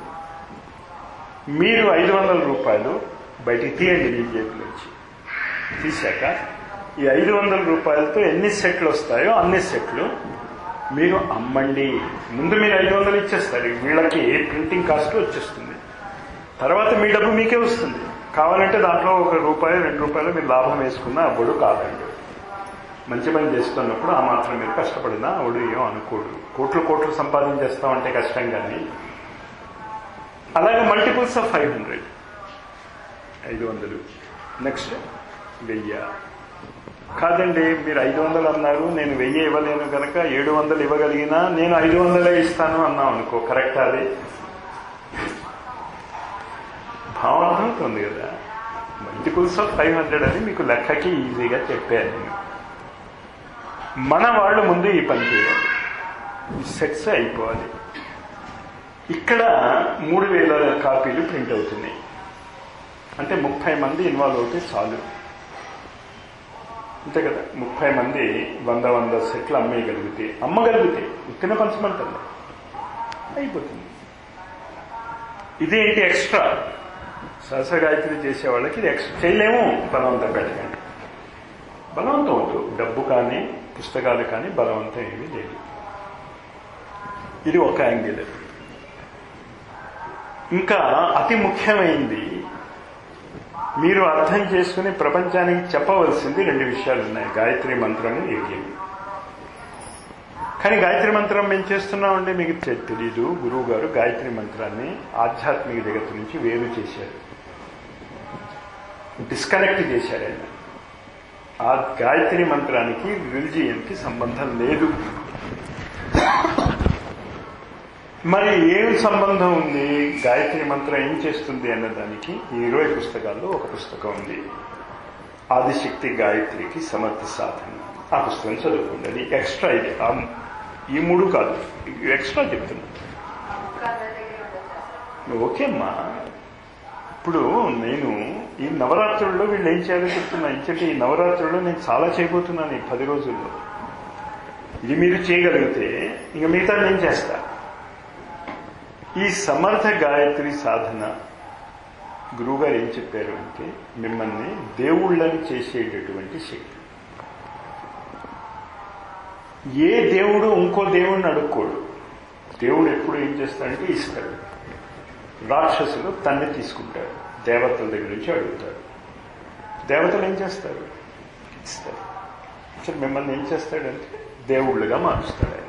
మీరు ₹500 బయటికి తీయండి మీ జేబు నుంచి. తీశాక ఈ ₹500తో ఎన్ని సెట్లు వస్తాయో అన్ని సెట్లు మీరు అమ్మండి. ముందు మీరు 500 ఇచ్చేస్తారు, వీళ్ళకి ప్రింటింగ్ కాస్ట్ వచ్చేస్తుంది. తర్వాత మీ డబ్బు మీకే వస్తుంది. కావాలంటే దాంట్లో ₹1, ₹2 మీరు లాభం వేసుకున్నా అప్పుడు కాదండి. మంచి పని చేస్తున్నప్పుడు ఆ మాత్రం మీరు కష్టపడినా అప్పుడు ఏం అనుకోడు. కోట్లు సంపాదించేస్తామంటే కష్టం. కానీ అలాగే మల్టిపుల్స్ ఆఫ్ 500, 500, నెక్స్ట్ 1000. కాదండి మీరు 500 అన్నారు, నేను 1000 ఇవ్వలేను కనుక 700 ఇవ్వగలిగినా నేను 500 ఇస్తాను అన్నాం అనుకో, కరెక్ట్? అది భావన అవుతుంది కదా. మల్టిపుల్స్ ఆఫ్ 500 అని మీకు లెక్కకి ఈజీగా చెప్పాను. మన వాళ్ళు ముందు ఈ పని చేయాలి, ఈ సెట్స్ అయిపోవాలి. ఇక్కడ 3000 కాపీలు ప్రింట్ అవుతున్నాయి. అంటే 30 మంది ఇన్వాల్వ్ అవుతే చాలు, అంతే కదా. 30 మంది 100 సెట్లు అమ్మగలిగితే ఉత్తిన పంచమంటారు, అయిపోతుంది. ఇదేంటి ఎక్స్ట్రా సహస్ర గాయత్రి చేసే వాళ్ళకి ఇది ఎక్స్ట్రా చేయలేము. బలవంతం పెట్టకండి. బలవంతం వద్దు. డబ్బు కానీ పుస్తకాలు కానీ బలవంతం ఏమీ లేదు. ఇది ఒక యాంగిల్. ఇంకా అతి ముఖ్యమైనది మీరు అర్థం చేసుకుని ప్రపంచానికి చెప్పవలసింది 2 విషయాలు ఉన్నాయి, గాయత్రి మంత్రము, యజ్ఞం. కానీ గాయత్రి మంత్రం మేము చేస్తున్నామంటే మీకు తెలీదు. గురువు గారు గాయత్రి మంత్రాన్ని ఆధ్యాత్మిక జగత్తు నుంచి వేరు చేశారు, డిస్కనెక్ట్ చేశారు ఆయన. ఆ గాయత్రి మంత్రానికి రిలిజియన్కి సంబంధం లేదు. మరి ఏం సంబంధం ఉంది? గాయత్రి మంత్రం ఏం చేస్తుంది అన్నదానికి ఈ 20 పుస్తకాల్లో ఒక పుస్తకం ఉంది, ఆదిశక్తి గాయత్రికి సమర్థ సాధన. ఆ పుస్తకం చదువుకోండి. అది ఎక్స్ట్రా. ఇది ఈ 3 కాదు, ఎక్స్ట్రా చెప్తున్నా. ఓకే అమ్మా. ఇప్పుడు నేను ఈ నవరాత్రుల్లో వీళ్ళు ఏం చేయాలో చెప్తున్నా. ఇంకంటే ఈ నవరాత్రుల్లో నేను చాలా చేయబోతున్నాను ఈ 10 రోజుల్లో. ఇది మీరు చేయగలిగితే ఇంకా మిగతా నేను చేస్తా. ఈ సమర్థ గాయత్రి సాధన గురువుగారు ఏం చెప్పారు అంటే, మిమ్మల్ని దేవుళ్ళని చేసేటటువంటి శక్తి. ఏ దేవుడు ఇంకో దేవుడిని అడుక్కోడు. దేవుడు ఎప్పుడు ఏం చేస్తాడంటే ఇస్తాడు. రాక్షసులు తన్ని తీసుకుంటారు, దేవతల దగ్గర నుంచి అడుగుతారు. దేవతలు ఏం చేస్తారు? ఇస్తారు. అసలు మిమ్మల్ని ఏం చేస్తాడంటే దేవుళ్ళుగా మారుస్తాడు ఆయన.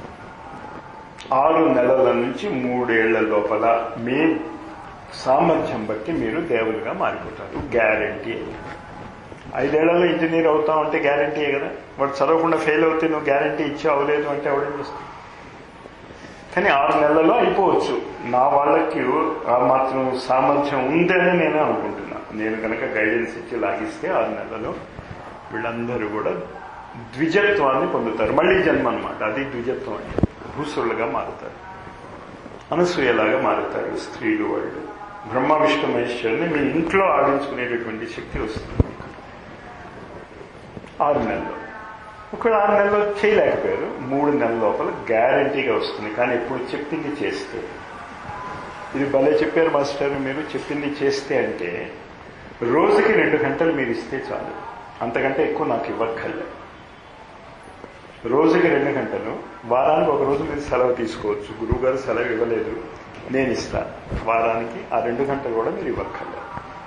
6 నెలల నుంచి 3 ఏళ్ల లోపల మీ సామర్థ్యం బట్టి మీరు దేవులుగా మారిపోతారు. గ్యారంటీ. 5 ఏళ్లలో ఇంజనీర్ అవుతావు అంటే గ్యారంటీయే కదా. వాడు చదవకుండా ఫెయిల్ అవుతే నువ్వు గ్యారంటీ ఇచ్చి అవ్వలేదు అంటే ఎవడేం చేస్తావు? కానీ 6 నెలల్లో అయిపోవచ్చు. నా వాళ్ళకి ఆ మాత్రం సామర్థ్యం ఉందని నేనే అనుకుంటున్నా. నేను కనుక గైడెన్స్ ఇచ్చి లాగిస్తే 6 నెలల్లో వీళ్ళందరూ కూడా ద్విజత్వాన్ని పొందుతారు. మళ్ళీ జన్మ అనమాట. అది ద్విజత్వం అంటే. భూసులుగా మారుతారు, అనసూయలాగా మారుతారు స్త్రీలు. వాళ్ళు బ్రహ్మ విష్ణు మహేశ్వరుని మీ ఇంట్లో ఆడించుకునేటటువంటి శక్తి వస్తుంది 6 నెలల్లో. ఒకవేళ 6 నెలల్లో చేయలేకపోయారు, 3 నెలల లోపల గ్యారంటీగా వస్తుంది. కానీ ఎప్పుడు చెప్పింది చేస్తే. ఇది భలే చెప్పారు మాస్టర్ మీరు. చెప్పింది చేస్తే అంటే రోజుకి 2 గంటలు మీరు ఇస్తే చాలు, అంతకంటే ఎక్కువ నాకు ఇవ్వక్కర్లే. రోజుకి 2 గంటలు, వారానికి 1 రోజు మీరు సెలవు తీసుకోవచ్చు. గురువుగారు సెలవు ఇవ్వలేదు, నేను ఇస్తాను. వారానికి ఆ 2 గంటలు కూడా మీరు ఇవ్వక్కర్లేదు.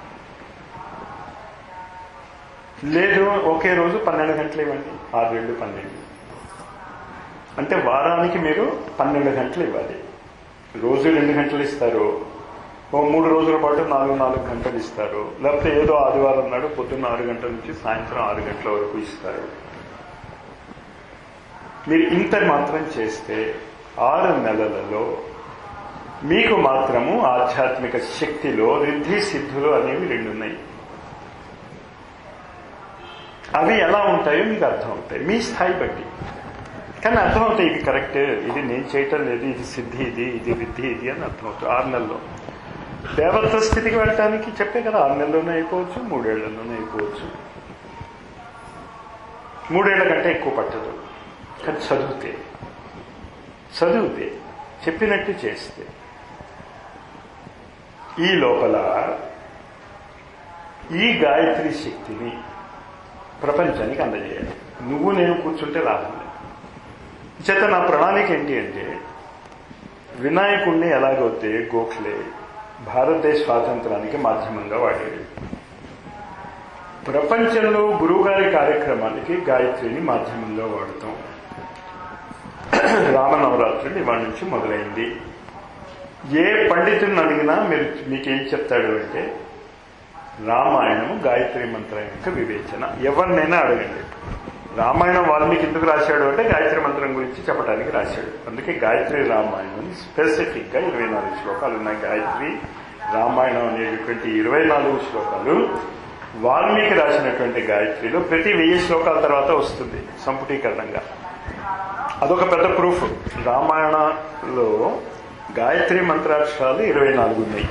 లేదు ఒకే రోజు 12 గంటలు ఇవ్వండి. 6, 2, 12 అంటే వారానికి మీరు 12 గంటలు ఇవ్వాలి. రోజు 2 గంటలు ఇస్తారు, ఓ 3 రోజుల పాటు 4 గంటలు ఇస్తారు. లేకపోతే ఏదో ఆదివారం నాడు పొద్దున్న 6 గంటల నుంచి సాయంత్రం 6 గంటల వరకు ఇస్తారు. మీరు ఇంత మాత్రం చేస్తే 6 నెలలలో మీకు మాత్రము ఆధ్యాత్మిక శక్తిలో రిద్ధి సిద్ధులు అనేవి 2 ఉన్నాయి. అవి ఎలా ఉంటాయో మీకు అర్థమవుతాయి మీ స్థాయి బట్టి. కానీ అర్థమవుతాయి ఇది కరెక్ట్, ఇది నేను చేయటం లేదు, ఇది సిద్ధి, ఇది విద్ధి, ఇది అని అర్థమవుతుంది 6 నెలల్లో. దేవత స్థితికి వెళ్ళటానికి చెప్పే కదా 6 నెలల్లోనే అయిపోవచ్చు, 3 ఏళ్లలోనే అయిపోవచ్చు. 3 ఏళ్ల కంటే ఎక్కువ పట్టదు. కానీ చదివితే చెప్పినట్టు చేస్తే ఈ లోపల ఈ గాయత్రి శక్తిని ప్రపంచానికి అందజేయాలి. నువ్వు నేను కూర్చుంటే లాభం లేదు. చేత నా ప్రణాళిక ఏంటి అంటే వినాయకుడిని ఎలాగైతే గోఖలే భారతదేశ స్వాతంత్రానికి మాధ్యమంగా వాడాడు, ప్రపంచంలో గురువుగారి కార్యక్రమానికి గాయత్రిని మాధ్యమంగా వాడుతాం. రామనవరాత్రులు ఇవాళ నుంచి మొదలైంది. ఏ పండితుడిని అడిగినా మీకేం చెప్తాడు అంటే రామాయణము గాయత్రి మంత్రం యొక్క వివేచన. ఎవరినైనా అడగండి. రామాయణం వాల్మీకి ఎందుకు రాశాడు అంటే గాయత్రి మంత్రం గురించి చెప్పడానికి రాశాడు. అందుకే గాయత్రి రామాయణం స్పెసిఫిక్ గా 24 శ్లోకాలు ఉన్నాయి. గాయత్రి రామాయణం అనేటువంటి 24 శ్లోకాలు వాల్మీకి రాసినటువంటి గాయత్రిలో ప్రతి 1000 శ్లోకాల తర్వాత వస్తుంది సంపుటీకరణంగా. అదొక పెద్ద ప్రూఫ్. రామాయణంలో గాయత్రి మంత్రాక్షరాలు 24 ఉన్నాయి.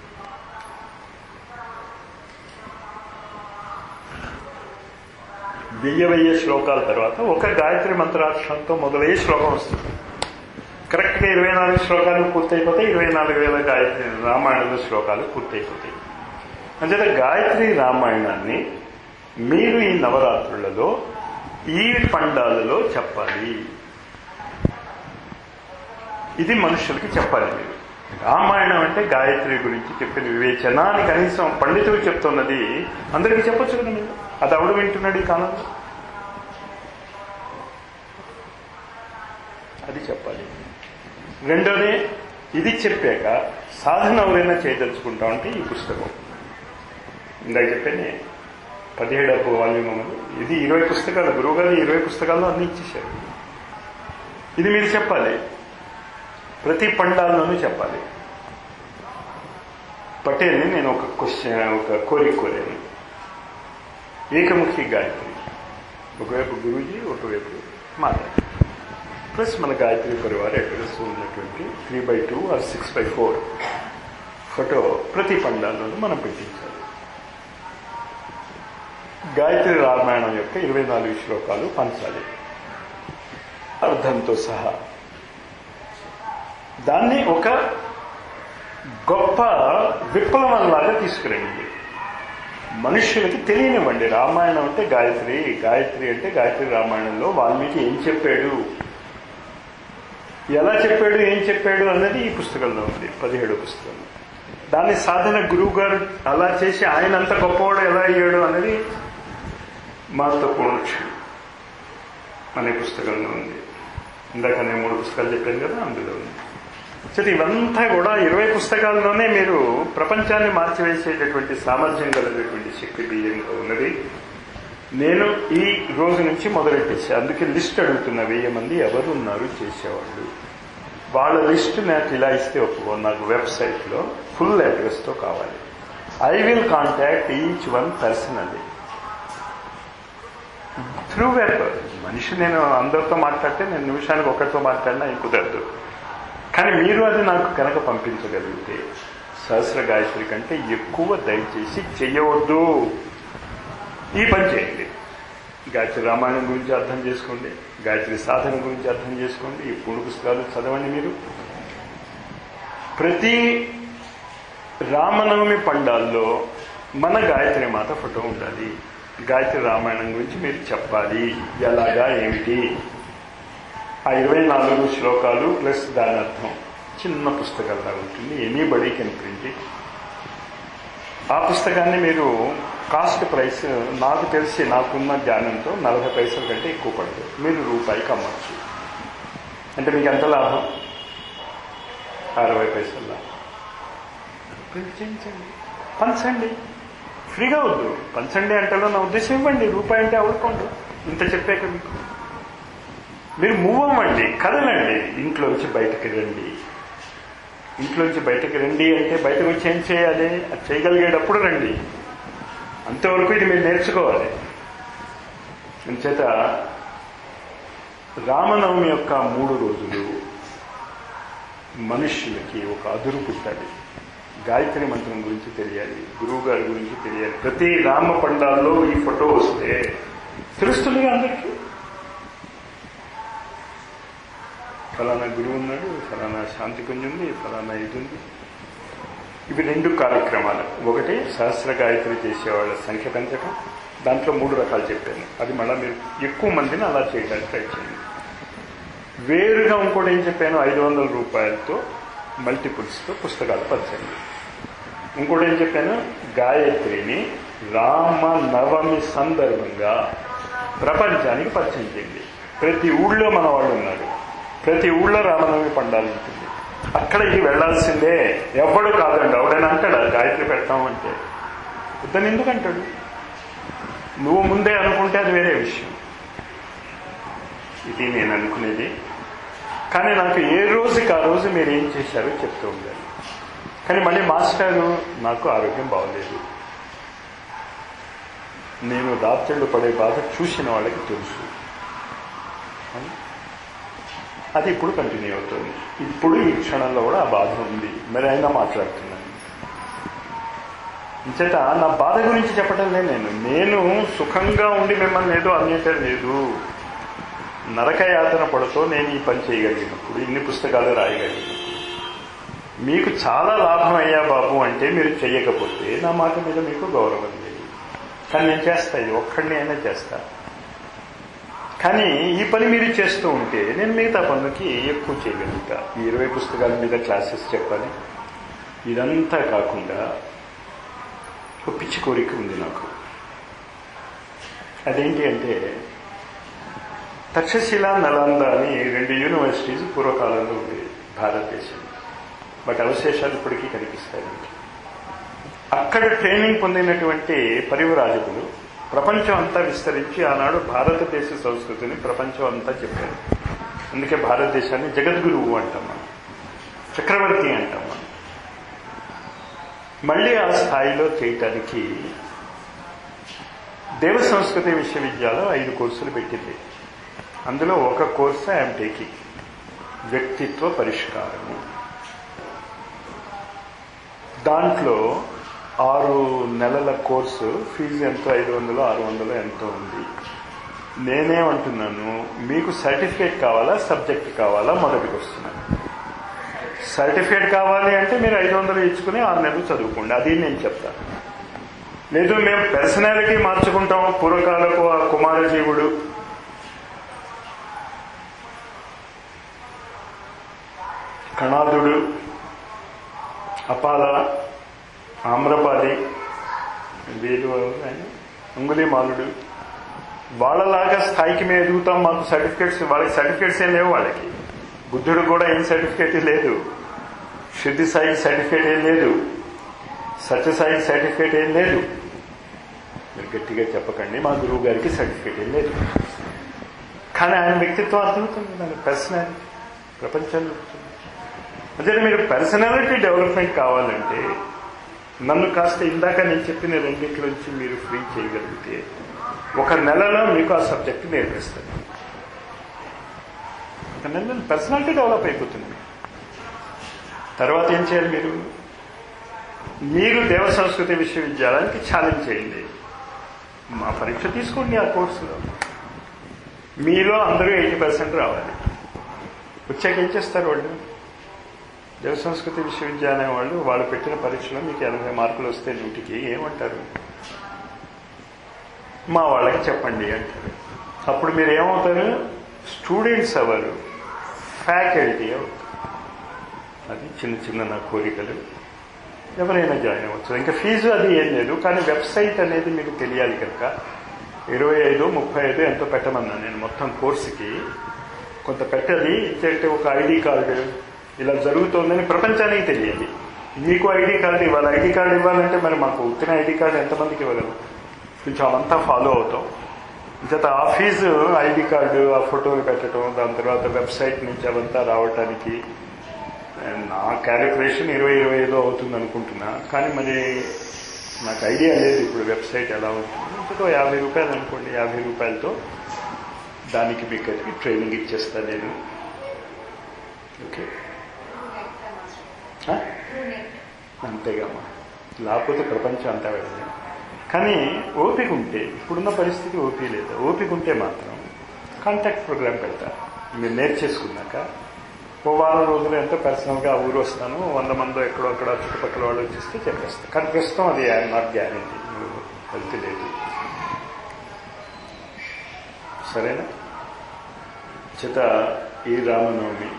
వెయ్యి శ్లోకాల తర్వాత ఒక గాయత్రి మంత్రాక్షరంతో మొదలయ్యే శ్లోకం వస్తుంది. కరెక్ట్ గా 24 శ్లోకాలు పూర్తయిపోతాయి. 24,000 గాయత్రి రామాయణంలో శ్లోకాలు పూర్తయిపోతాయి. అంచేత గాయత్రి రామాయణాన్ని మీరు ఈ నవరాత్రులలో ఈ పండాలలో చెప్పాలి. ఇది మనుషులకి చెప్పాలి. మీరు రామాయణం అంటే గాయత్రి గురించి చెప్పిన వివేచన అని కనీసం పండితులు చెప్తున్నది అందరికీ చెప్పొచ్చు కదా. మీరు అది ఎవడు వింటున్నాడు ఈ కాలంలో? అది చెప్పాలి. రెండోది, ఇది చెప్పాక సాధన ఎవరైనా చేయదలుచుకుంటా ఉంటే ఈ పుస్తకం ఇందాక చెప్పాను 17వ వాల్యూమ్. ఇది 20 పుస్తకాలు. గురువుగారు 20 పుస్తకాల్లో అన్ని ఇచ్చేశారు. ఇది మీరు చెప్పాలి. ప్రతి పండాల్లోనూ చెప్పాలి. పటేల్ని నేను ఒక కోరిక కోరాను. ఏకముఖి గాయత్రి, ఒకవైపు గురూజీ, ఒకవైపు మాతాజీ, ప్లస్ మన గాయత్రి పరివార అడ్రస్ ఉన్నటువంటి 3x2 or 6x4 ఫోటో ప్రతి పండాల్లోనూ మనం పెట్టించాలి. గాయత్రి రామాయణం యొక్క 24 శ్లోకాలు పంచాలి అర్థంతో సహా. దాన్ని ఒక గొప్ప విప్లవంలాగా తీసుకురండి. మనుష్యులకి తెలియనివ్వండి. రామాయణం అంటే గాయత్రి, గాయత్రి అంటే గాయత్రి రామాయణంలో వాల్మీకి ఏం చెప్పాడు, ఎలా చెప్పాడు, ఏం చెప్పాడు అన్నది ఈ పుస్తకంలో ఉంది, 17వ పుస్తకంలో. దాన్ని సాధన గురువు గారు అలా చేసి ఆయన అంత గొప్పవాడు ఎలా అయ్యాడు అనేది మహత్వపూర్ణుడు అనే పుస్తకంలో ఉంది. ఇందాక నేను 3 పుస్తకాలు చెప్పాను కదా, అందులో ఉంది. సరే, ఇవంతా కూడా 20 పుస్తకాల్లోనే మీరు ప్రపంచాన్ని మార్చివేసేటటువంటి సామర్థ్యం కలిగినటువంటి శక్తి బీజంగా ఉన్నది. నేను ఈ రోజు నుంచి మొదలెట్టేసి అందుకే లిస్ట్ అడుగుతున్నా, 1000 మంది ఎవరు ఉన్నారు చేసేవాళ్ళు. వాళ్ళ లిస్టు నాకు ఇలా ఇస్తే ఒప్పుకో, నాకు వెబ్సైట్లో ఫుల్ అడ్రస్తో కావాలి. I will contact each one personally through web. మనిషి నేను అందరితో మాట్లాడితే నేను నిమిషానికి ఒకరితో మాట్లాడినా కుదరదు. కానీ మీరు అది నాకు కనుక పంపించగలిగితే సహస్ర గాయత్రి కంటే ఎక్కువ దయచేసి చెయ్యవద్దు, ఈ పని చేయండి. గాయత్రి రామాయణం గురించి అర్థం చేసుకోండి, గాయత్రి సాధన గురించి అర్థం చేసుకోండి, ఈ 3 పుస్తకాలు చదవండి. మీరు ప్రతి రామనవమి పండాల్లో మన గాయత్రి మాత ఫోటో ఉండాలి. గాయత్రి రామాయణం గురించి మీరు చెప్పాలి, ఎలాగా ఏమిటి. ఆ 24 శ్లోకాలు ప్లస్ దాని అర్థం చిన్న పుస్తకాల్లో ఉంటుంది, ఎనీబడీ కెన్ ప్రింట్ ఇట్. ఆ పుస్తకాన్ని మీరు కాస్ట్ ప్రైస్ నాకు తెలిసి నాకున్న జ్ఞానంతో 40 పైసల కంటే ఎక్కువ పడుతుంది. మీరు రూపాయికి అమ్మచ్చు. అంటే మీకు ఎంత లాభం? 60 పైసలు లాభం. ప్రింట్ చేయించండి, పంచండి, ఫ్రీగా వద్దు, పంచండి అంటేలో నా ఉద్దేశం ఇవ్వండి. రూపాయి అంటే అవడుకోండి. ఇంత చెప్పాక మీకు మీరు మూవ్ అవ్వండి, కదలండి, ఇంట్లోంచి బయటకు రండి. ఇంట్లోంచి బయటకు రండి అంటే బయటకు వచ్చి ఏం చేయాలి? అది చేయగలిగేటప్పుడు రండి. అంతవరకు ఇది మీరు నేర్చుకోవాలి. అంచేత రామనవమి యొక్క 3 రోజులు మనుష్యులకి ఒక అదురు పుట్టాలి. గాయత్రి మంత్రం గురించి తెలియాలి, గురువు గారి గురించి తెలియాలి. ప్రతి రామ పండాల్లో ఈ ఫోటో వస్తే తెలుస్తుంది అందరికీ, ఫలానా గురువు ఉన్నాడు, ఫలానా శాంతి కుంజ ఉంది, ఫలానా ఇది ఉంది. ఇవి 2 కార్యక్రమాలు. ఒకటి సహస్ర గాయత్రి చేసేవాళ్ళ సంఖ్య పెంచడం, దాంట్లో 3 రకాలు చెప్పాను. అది మళ్ళీ మీరు ఎక్కువ మందిని అలా చేయడానికి ట్రై చేయండి. వేరుగా ఇంకోటి ఏం చెప్పాను, 500 రూపాయలతో మల్టిపుల్స్తో పుస్తకాలు పంచండి. ఇంకోటి ఏం చెప్పాను, గాయత్రిని రామ నవమి సందర్భంగా ప్రపంచానికి పరిచయం చేయండి. ప్రతి ఊళ్ళో మన వాళ్ళు ఉన్నారు, ప్రతి ఊళ్ళో రామనవమి పండాలు ఉంటుంది. అక్కడ ఇది వెళ్లాల్సిందే, ఎవడు కాదండి. ఎవడైనా అంటాడా గాయత్రి పెడతామంటే? వద్దని ఎందుకు అంటాడు? నువ్వు ముందే అనుకుంటే అది వేరే విషయం. ఇది నేను అనుకునేది. కానీ నాకు ఏ రోజుకి ఆ రోజు మీరు ఏం చేశారో చెప్తూ ఉండాలి. కానీ మళ్ళీ మాస్టారు నాకు ఆరోగ్యం బాగోలేదు, నేను రాత్రిళ్ళు పడే బాధ చూసిన వాళ్ళకి తెలుసు, అది ఇప్పుడు కంటిన్యూ అవుతుంది. ఇప్పుడు ఈ క్షణంలో కూడా ఆ బాధ ఉంది, మరి అయినా మాట్లాడుతున్నాను. అంచేత నా బాధ గురించి చెప్పడం లేదు. నేను సుఖంగా ఉండి మిమ్మల్ని ఏదో అన్యత లేదు. నరకయాతన పడుతూ నేను ఈ పని చేయగలిగినప్పుడు, ఇన్ని పుస్తకాలు రాయగలిగినప్పుడు, మీకు చాలా లాభం అయ్యా బాబు అంటే మీరు చెయ్యకపోతే నా మాట మీద మీకు గౌరవం లేదు. కానీ నేను చేస్తా, ఇది ఒక్కడిని అయినా చేస్తా. కానీ ఈ పని మీరు చేస్తూ ఉంటే నేను మిగతా పనులకి ఎక్కువ చేయగలుగుతా. ఈ 20 పుస్తకాల మీద క్లాసెస్ చెప్పాలి. ఇదంతా కాకుండా ఒక పిచ్చి కోరిక ఉంది నాకు. అదేంటి అంటే, తక్షశిల, నలంద అని 2 యూనివర్సిటీస్ పూర్వకాలంలో ఉండేవి భారతదేశం. బట్ అవశేషాలు ఇప్పటికీ కనిపిస్తాయి. అక్కడ ట్రైనింగ్ పొందినటువంటి పరివ్రాజకులు ప్రపంచం అంతా విస్తరించి ఆనాడు భారతదేశ సంస్కృతిని ప్రపంచం అంతా చెప్పారు. అందుకే భారతదేశాన్ని జగద్గురువు అంటాం మనం, చక్రవర్తి అంటాం మనం. మళ్ళీ ఆ స్థాయిలో చేయటానికి దేవ సంస్కృతి విశ్వవిద్యాలయం 5 కోర్సులు పెట్టింది. అందులో ఒక కోర్సు ఐఎమ్ టేకింగ్, వ్యక్తిత్వ పరిష్కారము. దాంట్లో 6 నెలల కోర్సు ఫీజు ఎంతో 500 600 ఎంతో ఉంది. నేనేమంటున్నాను, మీకు సర్టిఫికేట్ కావాలా సబ్జెక్ట్ కావాలా మొదటికి వస్తున్నాను. సర్టిఫికేట్ కావాలి అంటే మీరు 500 ఇచ్చుకుని 6 నెలలు చదువుకోండి, అది నేను చెప్తాను. లేదు మేము పర్సనాలిటీ మార్చుకుంటాం. పూర్వకాలపు ఆ కుమారజీవుడు, కణాదుడు, అపాల, ఆమ్రపాలి, వీరు అంగుళీమాలుడు, వాళ్ళలాగా స్థాయికి మేము ఎదుగుతాం, మాకు సర్టిఫికేట్స్, వాళ్ళకి సర్టిఫికేట్స్ ఏం లేవు. వాళ్ళకి బుద్ధుడు కూడా ఏం సర్టిఫికేట్ లేదు, శుద్ధి సాయి సర్టిఫికేట్ ఏం లేదు, సత్యసాయి సర్టిఫికేట్ ఏం లేదు. మీరు గట్టిగా చెప్పకండి మా గురువు గారికి సర్టిఫికేట్ ఏం లేదు. కానీ ఆయన వ్యక్తిత్వం అర్థమవుతుంది, దాని పర్సనాలిటీ ప్రపంచంలో. అదే మీరు పర్సనాలిటీ డెవలప్మెంట్ కావాలంటే నన్ను కాస్త ఇందాక నేను చెప్పిన రెండింటిలోంచి మీరు ఫ్రీ చేయగలిగితే 1 నెలలో మీకు ఆ సబ్జెక్ట్ నేర్పిస్తుంది. 1 నెలలో పర్సనాలిటీ డెవలప్ అయిపోతుంది. తర్వాత ఏం చేయాలి? మీరు దేవ సంస్కృతి విశ్వవిద్యాలయానికి ఛాలెంజ్ చేయండి. మా పరీక్ష తీసుకోండి, ఆ కోర్సులో మీలో అందరూ 80% రావాలి. వచ్చాక ఏం చేస్తారు వాళ్ళు? దేవ సంస్కృతి విశ్వవిద్యాలయం వాళ్ళు పెట్టిన పరీక్షలో మీకు 80 మార్కులు వస్తే 100కి ఏమంటారు? మా వాళ్ళకి చెప్పండి అంటారు. అప్పుడు మీరు ఏమవుతారు? స్టూడెంట్స్ అవ్వరు, ఫ్యాకల్టీ అవుతారు. అది చిన్న నా కోరికలు. ఎవరైనా జాయిన్ అవ్వచ్చు. ఇంకా ఫీజు అది ఏం లేదు. కానీ వెబ్సైట్ అనేది మీకు తెలియాలి కనుక 25-35 ఎంతో పెట్టమన్నా నేను మొత్తం కోర్సుకి. కొంత పెట్టాలి. ఇచ్చేటే ఒక ఐడి కార్డు ఇలా జరుగుతోందని ప్రపంచానికి తెలియాలి. మీకు ఐడి కార్డు ఇవ్వాలి. ఐడి కార్డు ఇవ్వాలంటే మరి మాకు ఉత్తిన ఐడి కార్డు ఎంతమందికి ఇవ్వగలం? కొంచెం అవంతా ఫాలో అవుతాం. ఇంత ఆ ఫీజు ఐడి కార్డు, ఆ ఫోటోలు పెట్టడం, దాని తర్వాత వెబ్సైట్ నుంచి అవంతా రావటానికి నా క్యాలిక్యులేషన్ 20-25 అవుతుంది అనుకుంటున్నా. కానీ మరి నాకు ఐడియా లేదు ఇప్పుడు వెబ్సైట్ ఎలా ఉంటుంది. ఇంకొక 50 రూపాయలు అనుకోండి. 50 రూపాయలతో దానికి మీకు ట్రైనింగ్ ఇచ్చేస్తా నేను. ఓకే, అంతేగామ్మా. లేకపోతే ప్రపంచం అంతా వెళ్ళదు. కానీ ఓపిక ఉంటే, ఇప్పుడున్న పరిస్థితి ఓపిక లేదు. ఓపిక ఉంటే మాత్రం కాంటాక్ట్ ప్రోగ్రామ్ పెడతారు. మీరు నేర్చేసుకున్నాక 1 వారం రోజులు ఎంతో పర్సనల్గా ఆ ఊరు వస్తాను, 100 మందో ఎక్కడో అక్కడ చుట్టుపక్కల వాళ్ళు వచ్చేస్తే చెప్పేస్తాను. కానీ ప్రస్తుతం అది ఐఎమ్ నాట్ గ్యారెంటీ, హెల్త్ లేదు. సరేనా? చేత ఈ రామనవమి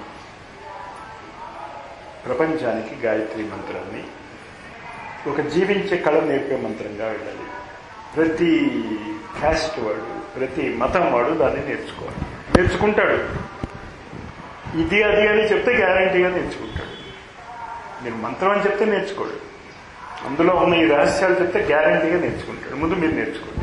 ప్రపంచానికి గాయత్రి మంత్రాన్ని ఒక జీవించే కళ నేర్పే మంత్రంగా వెళ్ళాలి. ప్రతి క్యాస్ట్ వాడు, ప్రతి మతం వాడు దాన్ని నేర్చుకోవాలి. నేర్చుకుంటాడు. ఇది అది అని చెప్తే గ్యారంటీగా నేర్చుకుంటాడు. మీరు మంత్రం అని చెప్తే నేర్చుకోడు. అందులో ఉన్న ఈ రహస్యాలు చెప్తే గ్యారంటీగా నేర్చుకుంటాడు. ముందు మీరు నేర్చుకోండి.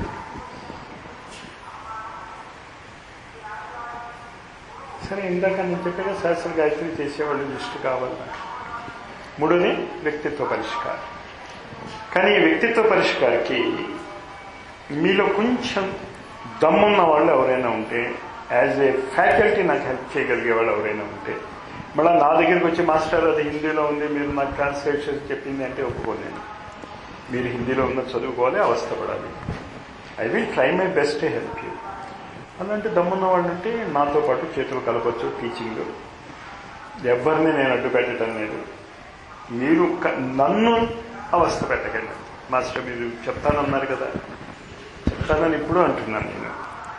సరే, ఇందాక నేను చెప్పాక సహస్ర గాయత్రి చేసేవాళ్ళు లిస్టు కావాలి. 3ది వ్యక్తిత్వ పరిష్కారం. కానీ ఈ వ్యక్తిత్వ పరిష్కారకి మీలో కొంచెం దమ్మున్న వాళ్ళు ఎవరైనా ఉంటే, యాజ్ ఏ ఫ్యాకల్టీ నాకు హెల్ప్ చేయగలిగే వాళ్ళు ఎవరైనా ఉంటే, మళ్ళీ నా దగ్గరికి వచ్చి మాస్టర్ అది హిందీలో ఉంది, మీరు నాకు ట్రాన్స్లేట్ చేసి చెప్పింది అంటే ఒప్పుకోలేను. మీరు హిందీలో ఉన్న చదువుకోవాలి, అవస్థపడాలి. I will try my best to help you. అలాంటి దమ్మున్న వాళ్ళు ఉంటే నాతో పాటు చేతులు కలపచ్చు. టీచింగ్ ఎవరిని నేను అడ్డు పెట్టడం లేదు. మీరు నన్ను అవస్థ పెట్టకండి. మాస్టర్ మీరు చెప్తానన్నారు కదా, చెప్తానని ఇప్పుడు అంటున్నాను నేను.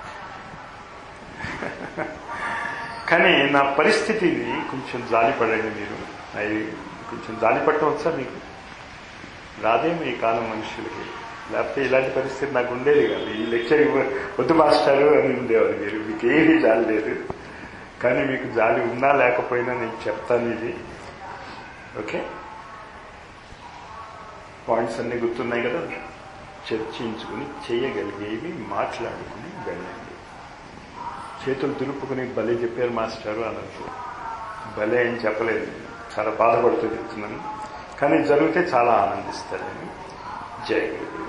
కానీ నా పరిస్థితిని కొంచెం జాలిపడండి మీరు. అవి కొంచెం జాలిపడటం వచ్చా మీకు? రాదేమో ఈ కాలం మనుషులకి. లేకపోతే ఇలాంటి పరిస్థితి నాకు ఉండేది కాదు. ఈ లెక్చర్ వద్దు మాస్టారు అని ఉండేవారు మీరు. మీకు ఏమీ జాలి లేదు. కానీ మీకు జాలి ఉన్నా లేకపోయినా నేను చెప్తాను ఇది. ఓకే, పాయింట్స్ అన్నీ గుర్తున్నాయి కదా? చర్చించుకుని చేయగలిగేవి మాట్లాడుకుని వెళ్ళండి. చేతులు దులుపుకుని భలే చెప్పారు మాస్టారు అన్నట్టు భలే అని చెప్పలేదు. చాలా బాధపడుతూ చెప్తున్నాను. కానీ జరిగితే చాలా ఆనందిస్తాను నేను. జై గురు.